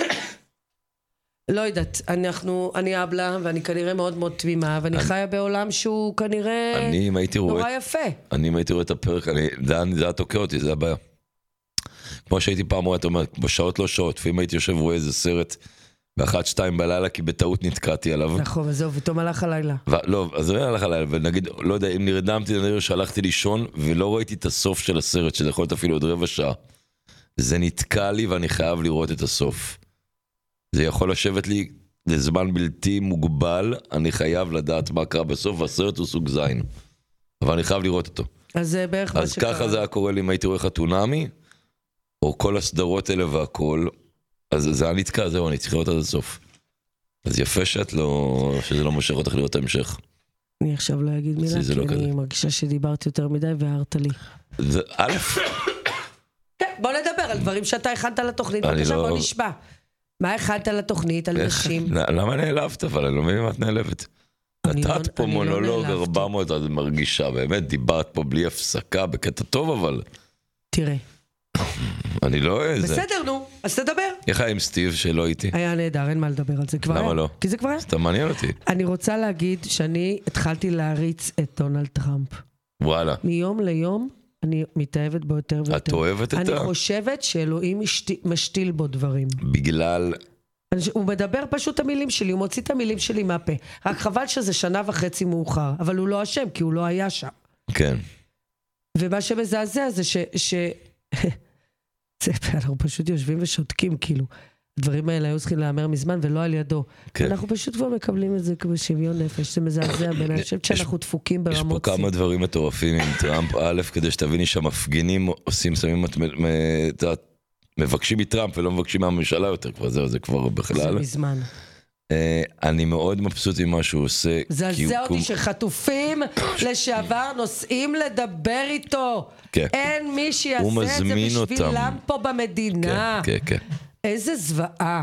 לא יודעת, אני אבלה, ואני כנראה מאוד מאוד תמימה, ואני חיה בעולם שהוא כנראה נורא יפה. אני אם הייתי רואה את הפרק, זה היה תוקע אותי, זה הבעיה. כמו שהייתי פעם רואה, אתה אומר, בשעות לא שעות, ואם הייתי יושב רואה איזה סרט, ב1-2 בלילה, כי בטעות נתקעתי עליו. נכון, וזהו, ותום הלך הלילה. לא, אז זה הלך הלילה, ונגיד, לא יודע, אם נרדמתי, נראה שהלכתי לישון, ולא ראיתי את הסוף של הסרט, שזה יכול להיות אפילו עוד רבע שעה. זה נתקע לי, ואני חייב לראות את הסוף. זה יכול לשבת לי לזמן בלתי מוגבל, אני חייב לדעת מה קרה בסוף, והסרט הוא סוג זין. אבל אני חייב לראות אותו. אז זה בערך מה שקרה. אז ככה זה היה קורה לי אם הייתי רואה חתונמי, או כל הסדרות האלה והכל, אז זה היה נתקע, זהו, אני צריך לראות עד הסוף. אז יפה שזה לא מושך אותך לראות ההמשך. אני עכשיו לא אגיד מילה, כי אני מרגישה שדיברתי יותר מדי והערת לי. זה א', בוא נדבר על דברים שאתה הכנת לתוכנית, בבקשה בוא נשמע. מה הכנת לתוכנית, על נשים? למה נעלבת? אבל אני לא מבין מה את נעלבת. נתת פה מונולוג 400, את מרגישה, באמת, דיברת פה בלי הפסקה, בקטע טוב, אבל... תראה, אני לא איזה. בסדר, נו, אז תדבר. איך היה עם סטיב שלא איתי? היה נהדר, אין מה לדבר על זה. כבר היה. למה לא? כי זה כבר היה. סתם מעניין אותי. אני רוצה להגיד שאני התחלתי להריץ את דונלד טראמפ. וואלה. מיום ליום אני מתאהבת בו יותר ויותר. את אוהבת את אני חושבת שאלוהים משתיל בו דברים. בגלל... הוא מדבר פשוט את המילים שלי, הוא מוציא את המילים שלי מהפה. רק חבל שזה 1.5 מאוחר, אבל הוא לא אשם, כי הוא לא היה שם. כן. ומה שמזעזע זה אנחנו פשוט יושבים ושותקים, כאילו. הדברים האלה היו צריכים לאמר מזמן ולא על ידו. כן. אנחנו פשוט כבר מקבלים את זה בשוויון נפש, זה מזעזע בין, אני חושבת שאנחנו דפוקים ברמות. יש פה כמה דברים מטורפים עם טראמפ. א', כדי שתביני שהמפגינים עושים, שמים מבקשים מטראמפ ולא מבקשים מהממשלה יותר, כבר זהו, זה כבר בכלל. זה מזמן. אני מאוד מבסוט עם מה שהוא עושה. זעזע אותי שחטופים לשעבר נוסעים לדבר איתו. כן. אין מי שיעשה את זה בשבילם פה במדינה. כן, כן. איזה זוועה.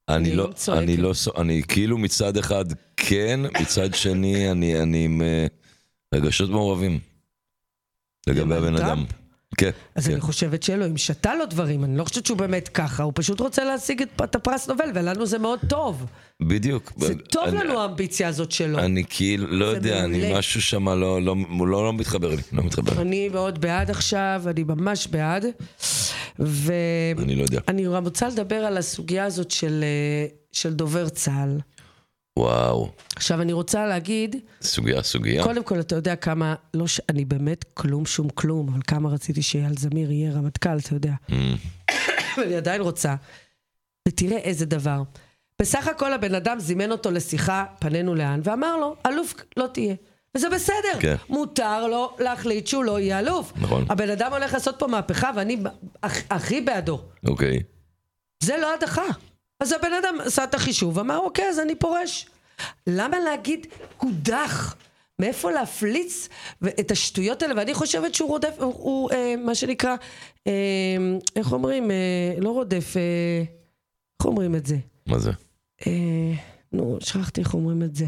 אני כאילו מצד אחד כן, מצד שני אני עם רגשות מעורבים לגבי הבן אדם. כן. אז אני חושבת שאלוהים שתה לו דברים, אני לא חושבת שהוא באמת ככה, הוא פשוט רוצה להשיג את הפרס נובל, ולנו זה מאוד טוב. בדיוק. זה טוב לנו האמביציה הזאת שלו. אני כאילו, לא יודע, אני משהו שם לא מתחבר לי, לא מתחבר. אני מאוד בעד עכשיו, אני ממש בעד. אני לא יודע. אני רוצה לדבר על הסוגיה הזאת של דובר צה"ל. וואו. עכשיו אני רוצה להגיד... סוגיה. קודם כל, אתה יודע כמה... אני באמת כלום שום כלום, אבל כמה רציתי שאייל זמיר יהיה רמטכ"ל, אתה יודע. ואני עדיין רוצה. ותראה איזה דבר. בסך הכל הבן אדם זימן אותו לשיחה, פנינו לאן, ואמר לו, אלוף לא תהיה. וזה בסדר. כן. מותר לו להחליט שהוא לא יהיה אלוף. נכון. הבן אדם הולך לעשות פה מהפכה, ואני הכי בעדו. אוקיי. זה לא הדחה. אז הבן אדם עשה את החישוב, אמר, אוקיי, אז אני פורש. למה להגיד, הודח? מאיפה להפליץ את השטויות האלה? ואני חושבת שהוא רודף, הוא מה שנקרא, איך אומרים? לא רודף, איך אומרים את זה? מה זה? שכחתי איך אומרים את זה.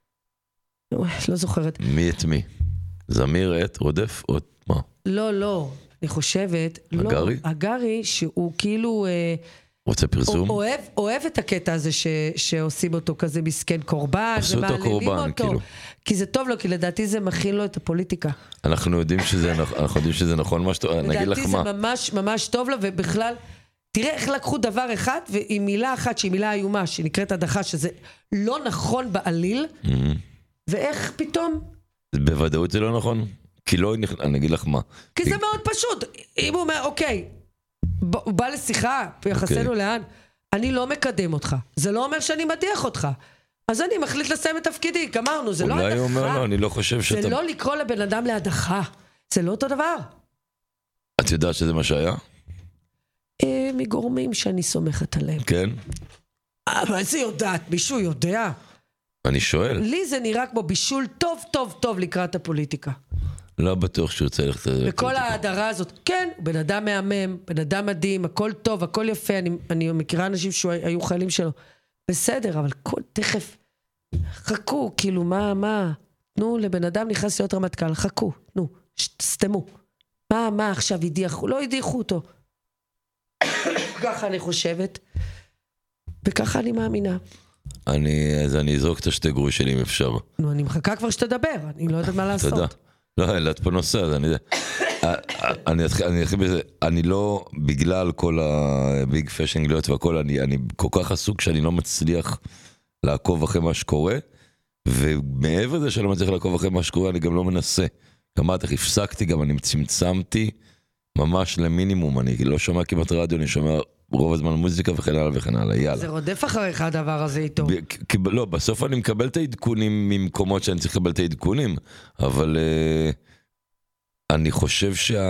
לא זוכרת. מי את מי? זמיר את רודף או מה? לא. אני חושבת... הגרי? הגרי שהוא כאילו... רוצה פרסום? אוהב את הקטע הזה שעושים אותו כזה מסכן קורבן, עשו אותו קורבן, כאילו. כי זה טוב לו, כי לדעתי זה מכין לו את הפוליטיקה. אנחנו יודעים שזה נכון מה שאתה... נגיד לך מה. לדעתי זה ממש טוב לו, ובכלל, תראה איך לקחו דבר אחד, ועם מילה אחת שהיא מילה איומה, שנקראת הדחה, שזה לא נכון בעליל, ואיך פתאום... בוודאות זה לא נכון? כי לא, אני אגיד לך מה. כי זה מאוד פשוט. אם הוא אומר, אוקיי, הוא בא לשיחה, יחסנו לאן, אני לא מקדם אותך. זה לא אומר שאני מדיח אותך. אז אני מחליט לסיים את תפקידי, גמרנו, זה לא הדחה. אולי הוא אומר לו, אני לא חושב שאתה... זה לא לקרוא לבן אדם להדחה. זה לא אותו דבר. את יודעת שזה מה שהיה? מגורמים שאני סומכת עליהם. כן? אבל זה יודעת, מישהו יודע. אני שואל. לי זה נראה כמו בישול טוב טוב טוב לקראת הפוליטיקה. לא בטוח שהוא רוצה ללכת לפוליטיקה. וכל ההדרה הזאת, כן, בן אדם מהמם, בן אדם מדהים, הכל טוב, הכל יפה, אני מכירה אנשים שהיו חיילים שלו. בסדר, אבל תכף, חכו, כאילו, מה? נו, לבן אדם נכנס להיות רמטכ"ל, חכו, נו, סתמו. מה עכשיו הדיחו? לא הדיחו אותו. ככה אני חושבת, וככה אני מאמינה. אז אני אזרוק את השתי גרוי שלי אם אפשר. נו, אני מחכה כבר שתדבר, אני לא יודעת מה לעשות. תודה. לא, העלת פה נושא, אז אני אתחיל בזה. אני לא, בגלל כל הביג פשן גלויות והכל, אני כל כך עסוק שאני לא מצליח לעקוב אחרי מה שקורה, ומעבר לזה שאני לא מצליח לעקוב אחרי מה שקורה, אני גם לא מנסה. גם הפסקתי, גם אני צמצמתי ממש למינימום, אני לא שומע כמעט רדיו, אני שומע רוב הזמן מוזיקה וכן הלאה וכן הלאה, יאללה. זה רודף אחריך הדבר הזה איתו. לא, בסוף אני מקבל את העדכונים ממקומות שאני צריך לקבל את העדכונים, אבל אני חושב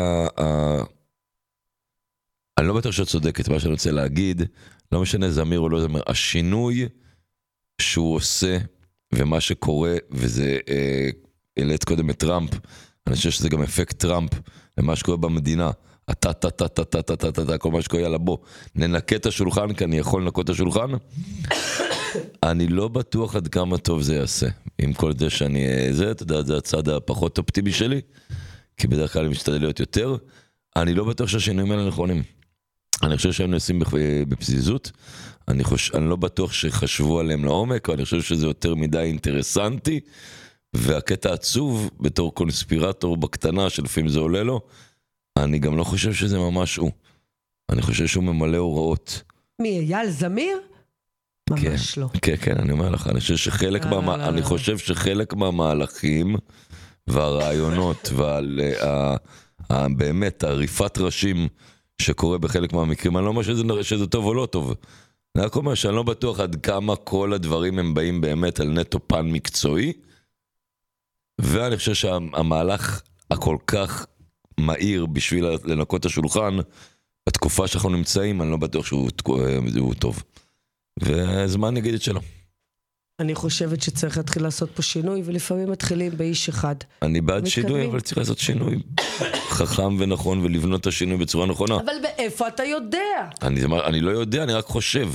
אני לא בטוח שאת צודקת מה שאני רוצה להגיד, לא משנה זמיר או לא זמיר, השינוי שהוא עושה ומה שקורה, וזה העלית קודם את טראמפ, אני חושב שזה גם אפקט טראמפ למה שקורה במדינה, כל מה שקורה, יאללה בוא, ננקה את השולחן, כי אני יכול לנקות את השולחן. אני לא בטוח עד כמה טוב זה יעשה, עם כל זה שאני, אתה יודע, זה הצד הפחות אופטימי שלי, כי בדרך כלל אני משתדל להיות יותר, אני לא בטוח שהשינויים האלה נכונים. אני חושב שהם נעשים בפזיזות, אני לא בטוח שחשבו עליהם לעומק, אבל אני חושב שזה יותר מדי אינטרסנטי, והקטע עצוב בתור קונספירטור בקטנה, שלפעמים זה עולה לו, אני גם לא חושב שזה ממש הוא. אני חושב שהוא ממלא הוראות. מי, אייל זמיר? ממש לא. כן, כן, אני אומר לך, אני חושב שחלק מהמהלכים והרעיונות באמת עריפת ראשים שקורה בחלק מהמקרים, אני לא אומר שזה טוב או לא טוב. אני רק אומר שאני לא בטוח עד כמה כל הדברים הם באים באמת על נטו פן מקצועי, ואני חושב שהמהלך הכל כך מהיר בשביל לנקות את השולחן, בתקופה שאנחנו נמצאים, אני לא בטוח שהוא טוב. וזמן יגיד את שלו. אני חושבת שצריך להתחיל לעשות פה שינוי, ולפעמים מתחילים באיש אחד. אני בעד שינוי, אבל צריך לעשות שינוי חכם ונכון, ולבנות את השינוי בצורה נכונה. אבל באיפה אתה יודע? אני לא יודע, אני רק חושב.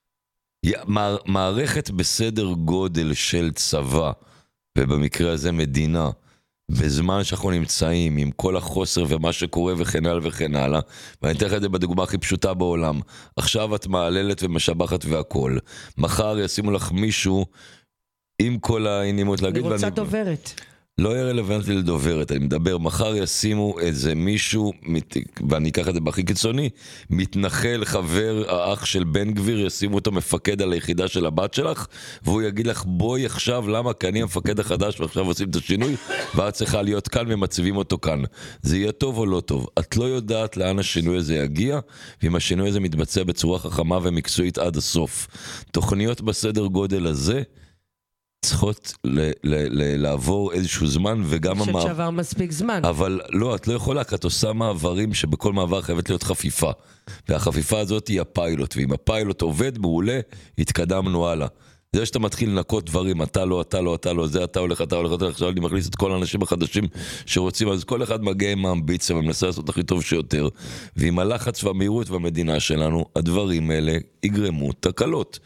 מערכת בסדר גודל של צבא, ובמקרה הזה מדינה, בזמן שאנחנו נמצאים עם כל החוסר ומה שקורה וכן הלאה וכן הלאה, ואני אתן לך את זה בדוגמה הכי פשוטה בעולם. עכשיו את מעללת ומשבחת והכל. מחר ישימו לך מישהו עם כל העניימות להגיד. אני רוצה דוברת. לא יהיה רלוונטי לדוברת, אני מדבר, מחר ישימו איזה מישהו, ואני אקח את זה בהכי קיצוני, מתנחל חבר האח של בן גביר, ישימו אותו מפקד על היחידה של הבת שלך, והוא יגיד לך בואי עכשיו, למה? כי אני המפקד החדש ועכשיו עושים את השינוי, ואת צריכה להיות כאן ומציבים אותו כאן. זה יהיה טוב או לא טוב? את לא יודעת לאן השינוי הזה יגיע, ואם השינוי הזה מתבצע בצורה חכמה ומקצועית עד הסוף. תוכניות בסדר גודל הזה, צריכות לעבור איזשהו זמן, וגם אני חושבת שעבר מספיק זמן. אבל לא, את לא יכולה, כי את עושה מעברים שבכל מעבר חייבת להיות חפיפה, והחפיפה הזאת היא הפיילוט, ואם הפיילוט עובד מעולה, התקדמנו הלאה. זה שאתה מתחיל לנקות דברים, אתה לא, זה אתה הולך, עכשיו אני מכניס את כל האנשים החדשים שרוצים, אז כל אחד מגיע עם האמביציה ומנסה לעשות הכי טוב שיותר, ועם הלחץ והמהירות והמדינה שלנו, הדברים האלה יגרמו תקלות.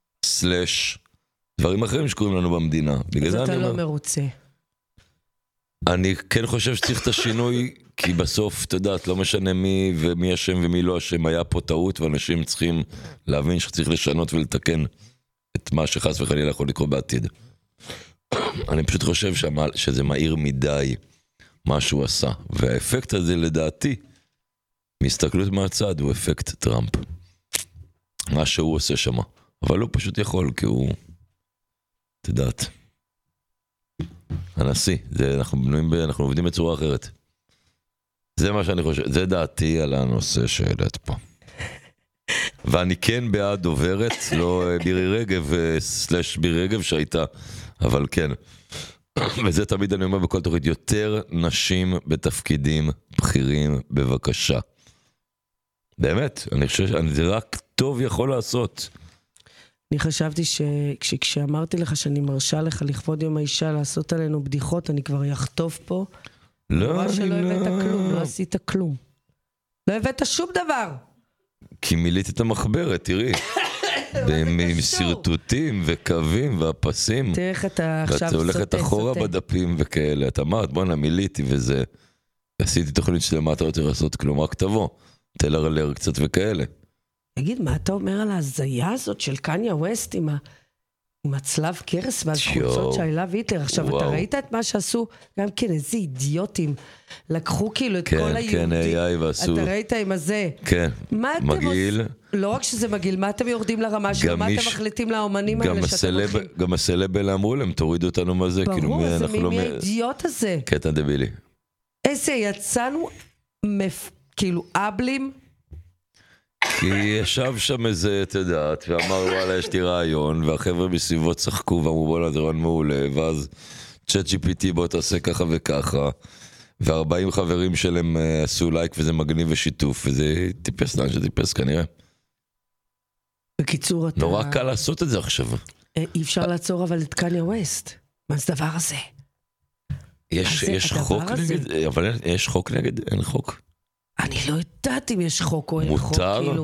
דברים אחרים שקוראים לנו במדינה. אז אתה לא מרוצה. אני כן חושב שצריך את השינוי, כי בסוף, אתה יודעת, לא משנה מי ומי אשם ומי לא אשם, היה פה טעות, ואנשים צריכים להבין שצריך לשנות ולתקן את מה שחס וחלילה יכול לקרות בעתיד. אני פשוט חושב שזה מהיר מדי מה שהוא עשה, והאפקט הזה לדעתי, מהסתכלות מהצד, הוא אפקט טראמפ. מה שהוא עושה שמה. אבל הוא פשוט יכול, כי הוא... תדעת. הנשיא, אנחנו עובדים בצורה אחרת. זה מה שאני חושב, זה דעתי על הנושא שהעלית פה. ואני כן בעד דוברת, לא בירי רגב, בירי רגב שהייתה, אבל כן. וזה תמיד אני אומר בכל תוכנית, יותר נשים בתפקידים בכירים, בבקשה. באמת, אני חושב שזה רק טוב יכול לעשות. אני חשבתי שכשאמרתי לך שאני מרשה לך לכבוד יום האישה לעשות עלינו בדיחות, אני כבר יחטוף פה. לא, אני שלא הבאת כלום, לא עשית כלום. לא הבאת שום דבר. כי מילאת את המחברת, תראי. עם סרטוטים וקווים והפסים. תראה איך אתה עכשיו סוטה. ואת הולכת אחורה בדפים וכאלה. את אמרת, בוא'נה, מיליתי וזה. עשיתי תוכנית שלמה, אתה רוצה לעשות כלום, רק תבוא. תלר קצת וכאלה. תגיד, מה אתה אומר על ההזיה הזאת של קניה ווסט עם הצלב קרס והחולצות שהילה ויטלר? עכשיו, אתה ראית את מה שעשו? גם כן, איזה אידיוטים. לקחו כאילו את כל היהודים. כן, AI ועשו. אתה ראית עם הזה? כן, מגעיל. לא רק שזה מגעיל, מה אתם יורדים לרמה שלו? מה אתם מחליטים לאומנים האלה שאתם הולכים? גם הסלב האלה אמרו להם, תורידו אותנו מה זה. ברור, זה מי האידיוט הזה. קטע דבילי. איזה, יצאנו כאילו אבלים. כי ישב שם איזה, אתה יודעת, ואמר וואלה יש לי רעיון, והחבר'ה בסביבות צחקו ואמרו בואלה זה רעיון מעולה, ואז ChatGPT בוא תעשה ככה וככה, ו40 חברים שלהם עשו לייק וזה מגניב ושיתוף, וזה טיפס לאן שטיפס כנראה. בקיצור אתה... נורא קל לעשות את זה עכשיו. אי אפשר לעצור אבל את קניה ווסט. מה זה דבר הזה? יש חוק נגד, אבל יש חוק נגד, אין חוק. אני לא יודעת אם יש חוק או אין חוק, כאילו.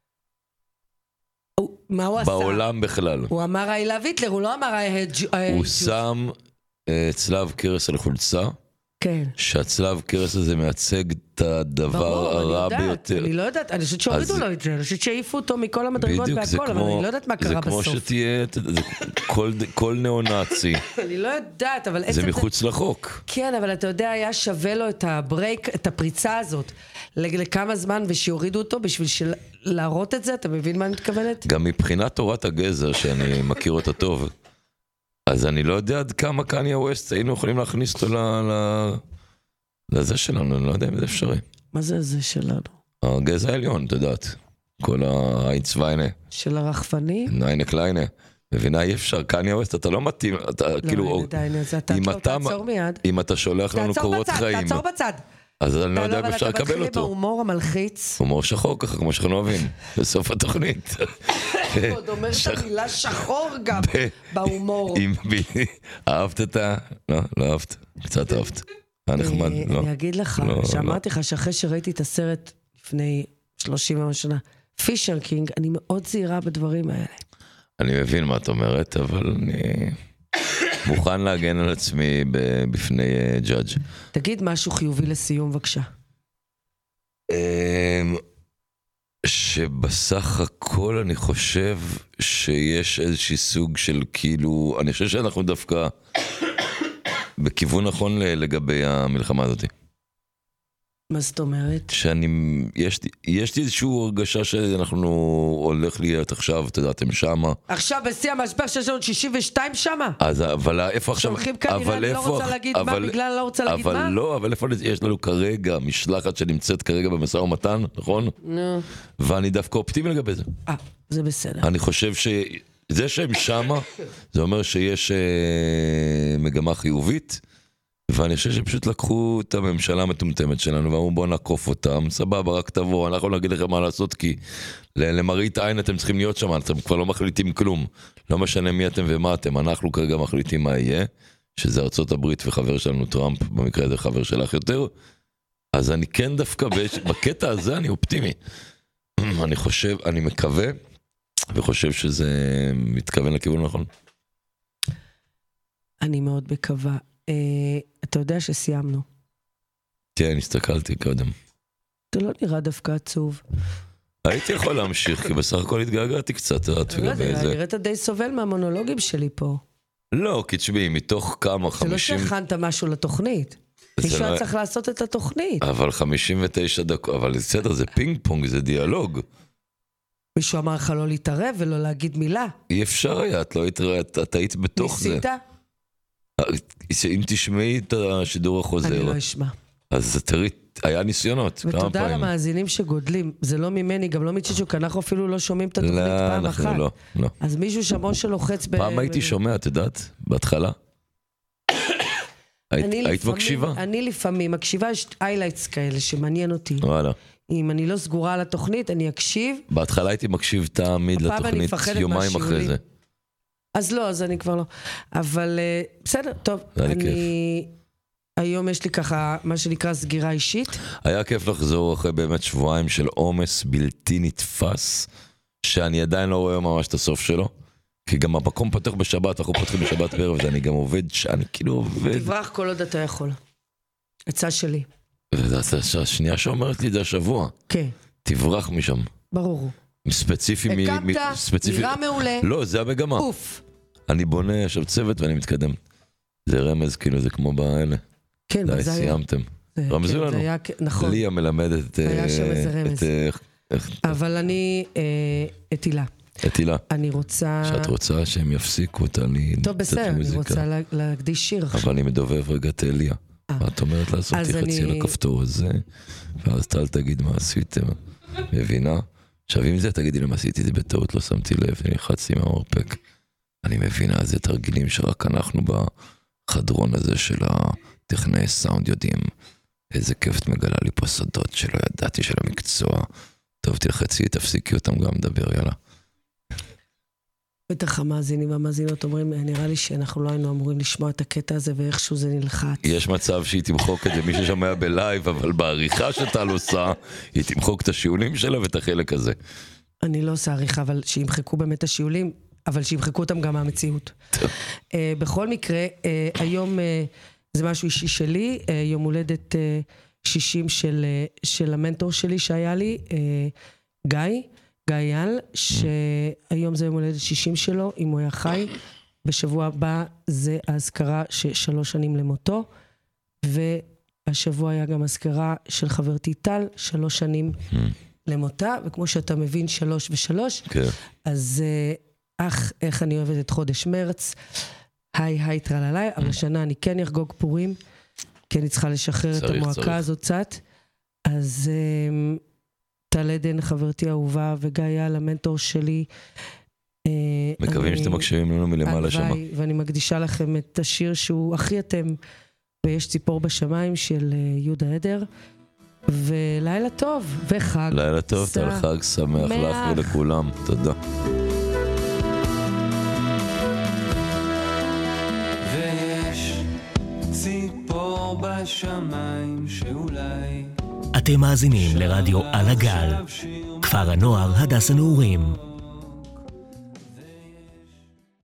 מה הוא עשה? בעולם בכלל. הוא אמר איילה ויטלר, הוא לא אמר הוא שם צלב קרס על חולצה, כן. שהצלב קרס הזה מייצג את הדבר הרע ביותר. אני לא יודעת, אני חושבת שהורידו לו את זה, אני חושבת שהעיפו אותו מכל המדרגות והכל, אבל אני לא יודעת מה קרה בסוף. זה כמו שתהיה, כל נאו-נאצי. אני לא יודעת, אבל... זה מחוץ לחוק. כן, אבל אתה יודע, היה שווה לו את הברייק, את הפריצה הזאת, לכמה זמן, ושיורידו אותו בשביל להראות את זה, אתה מבין מה אני מתכוונת? גם מבחינת תורת הגזע, שאני מכיר אותה טוב, אז אני לא יודע עד כמה קניה ווסט היינו יכולים להכניס אותו לזה שלנו, אני לא יודע אם זה אפשרי. מה זה זה שלנו? הגזע העליון, אתה יודעת. כל האיינצוויינה. של הרחפני? ניינה קליינה. מבינה, אי אפשר, קניה ווסט, אתה לא מתאים, אתה כאילו... לא, אתה תעצור מיד. אם אתה שולח לנו קורות חיים... תעצור בצד. אז אני לא יודע אם אפשר לקבל אותו. אבל אתה מתחיל בהומור המלחיץ. הומור שחור ככה, כמו שאנחנו אוהבים, בסוף התוכנית. עוד אומר את המילה שחור גם בהומור. אהבת את ה... לא אהבת, קצת אהבת. נחמד, לא. אני אגיד לך, שאמרתי לך שאחרי שראיתי את הסרט לפני 30 שנה, פישר קינג, אני מאוד זהירה בדברים האלה. אני מבין מה את אומרת, אבל אני מוכן להגן על עצמי בפני ג'אדג'. תגיד משהו חיובי לסיום, בבקשה. שבסך הכל אני חושב שיש איזושהי סוג של כאילו, אני חושב שאנחנו דווקא בכיוון נכון לגבי המלחמה הזאת. מה זאת אומרת? יש לי איזושהי הרגשה שאנחנו הולך להיות עכשיו, אתה יודע, אתם שמה. עכשיו בשיא המשבר שיש לנו 62 שמה? אז, אבל איפה עכשיו? שולחים כנראה, אני לא רוצה להגיד מה, בגלל אני לא רוצה להגיד מה? אבל לא, אבל איפה יש לנו כרגע משלחת שנמצאת כרגע במשא ומתן, נכון? נו. ואני דווקא אופטימי לגבי זה. זה בסדר. אני חושב שזה שהם שמה, זה אומר שיש מגמה חיובית, ואני חושב שפשוט לקחו את הממשלה המטומטמת שלנו ואמרו בואו נעקוף אותם, סבבה, רק תבואו, אנחנו נגיד לכם מה לעשות, כי למראית עין אתם צריכים להיות שם, אתם כבר לא מחליטים כלום, לא משנה מי אתם ומה אתם, אנחנו כרגע מחליטים מה יהיה, שזה ארצות הברית וחבר שלנו טראמפ, במקרה הזה חבר שלך יותר, אז אני כן דווקא, בקטע הזה אני אופטימי, אני חושב, אני מקווה, וחושב שזה מתכוון לכיוון נכון. אני מאוד מקווה. אתה יודע שסיימנו. כן, הסתכלתי קודם. אתה לא נראה דווקא עצוב. הייתי יכול להמשיך, כי בסך הכל התגעגעתי קצת. נראית די סובל מהמונולוגים שלי פה. לא, כי תשמעי, מתוך כמה 50... זה לא שהכנת משהו לתוכנית. מישהו היה צריך לעשות את התוכנית. אבל 59 דקות, אבל בסדר, זה פינג פונג, זה דיאלוג. מישהו אמר לך לא להתערב ולא להגיד מילה. אי אפשר היה, את לא התערבת, את היית בתוך זה. ניסית? אם תשמעי את השידור החוזר. אני לא אשמע. אז תראי, היה ניסיונות. ותודה למאזינים שגודלים. זה לא ממני, גם לא מצ'יצ'וק, אנחנו אפילו לא שומעים את התוכנית פעם אחת. לא, לא. אז מישהו שמו שלוחץ פעם הייתי שומע, את יודעת, בהתחלה. היית מקשיבה? אני לפעמים מקשיבה, יש highlights כאלה שמעניין אותי. וואלה. אם אני לא סגורה על התוכנית, אני אקשיב. בהתחלה הייתי מקשיב תמיד לתוכנית יומיים אחרי זה. אז לא, אז אני כבר לא. אבל בסדר, טוב. היום יש לי ככה, מה שנקרא סגירה אישית. היה כיף לחזור אחרי באמת שבועיים של עומס בלתי נתפס, שאני עדיין לא רואה ממש את הסוף שלו. כי גם המקום פתח בשבת, אנחנו פותחים בשבת בערב, ואני גם עובד, שאני כאילו עובד. תברח כל עוד אתה יכול. עצה שלי. וזו השנייה שאומרת לי, זה השבוע. כן. תברח משם. ברור. ספציפי. הקמת, נראה מעולה. לא, זה המגמה. אוף. אני בונה עכשיו צוות ואני מתקדם. זה רמז, כאילו, זה כמו באלה. כן, די, סיימתם. רמזו לנו. נכון. ליה מלמדת היה שם איזה רמז. אבל אני, את הילה. את הילה. אני רוצה... שאת רוצה שהם יפסיקו אותה לי... טוב, בסדר, אני רוצה להקדיש שיר. אבל אני מדובב רגע את אליה. את אומרת לעשות תחצי לכפתור הזה, ואז טל תגיד מה עשיתם. מבינה? עכשיו עם זה תגידי למה עשיתי את זה בטעות, לא שמתי לב, נלחצתי מהמרפק. אני מבינה, זה תרגילים שרק אנחנו בחדרון הזה של הטכנאי סאונד יודעים. איזה כיף את מגלה לי פה סודות שלא ידעתי של המקצוע. טוב, תלחצי, תפסיקי אותם גם לדבר, יאללה. בטח המאזינים והמאזינות אומרים, נראה לי שאנחנו לא היינו אמורים לשמוע את הקטע הזה ואיכשהו זה נלחץ. יש מצב שהיא תמחוק את זה, מי ששומע בלייב, אבל בעריכה שטל עושה, היא תמחוק את השיעולים שלה ואת החלק הזה. אני לא עושה עריכה, אבל שימחקו באמת השיעולים, אבל שימחקו אותם גם מהמציאות. בכל מקרה, היום זה משהו אישי שלי, יום הולדת 60 של המנטור שלי שהיה לי, גיא יעל, שהיום זה יום הולדת 60 שלו, אם הוא היה חי. בשבוע הבא זה ההזכרה 3 שנים למותו, והשבוע היה גם הזכרה של חברתי טל, 3 שנים למותה, וכמו שאתה מבין 3 ו3, אז איך אני אוהבת את חודש מרץ, היי טרללי, אבל השנה אני כן אחגוג פורים, כי אני צריכה לשחרר את המועקה הזאת קצת, אז טל עדן, חברתי האהובה, וגיא יעל, המנטור שלי, מקווים שאתם מקשיבים לנו מלמעלה שמה. ואני מקדישה לכם את השיר שהוא הכי אתם, ויש ציפור בשמיים של יהודה עדר, ולילה טוב, וחג. לילה טוב, תל חג שמח לך ולכולם, תודה. ויש ציפור בשמיים שאולי אתם מאזינים לרדיו על הגל, כפר הנוער הדס הנעורים.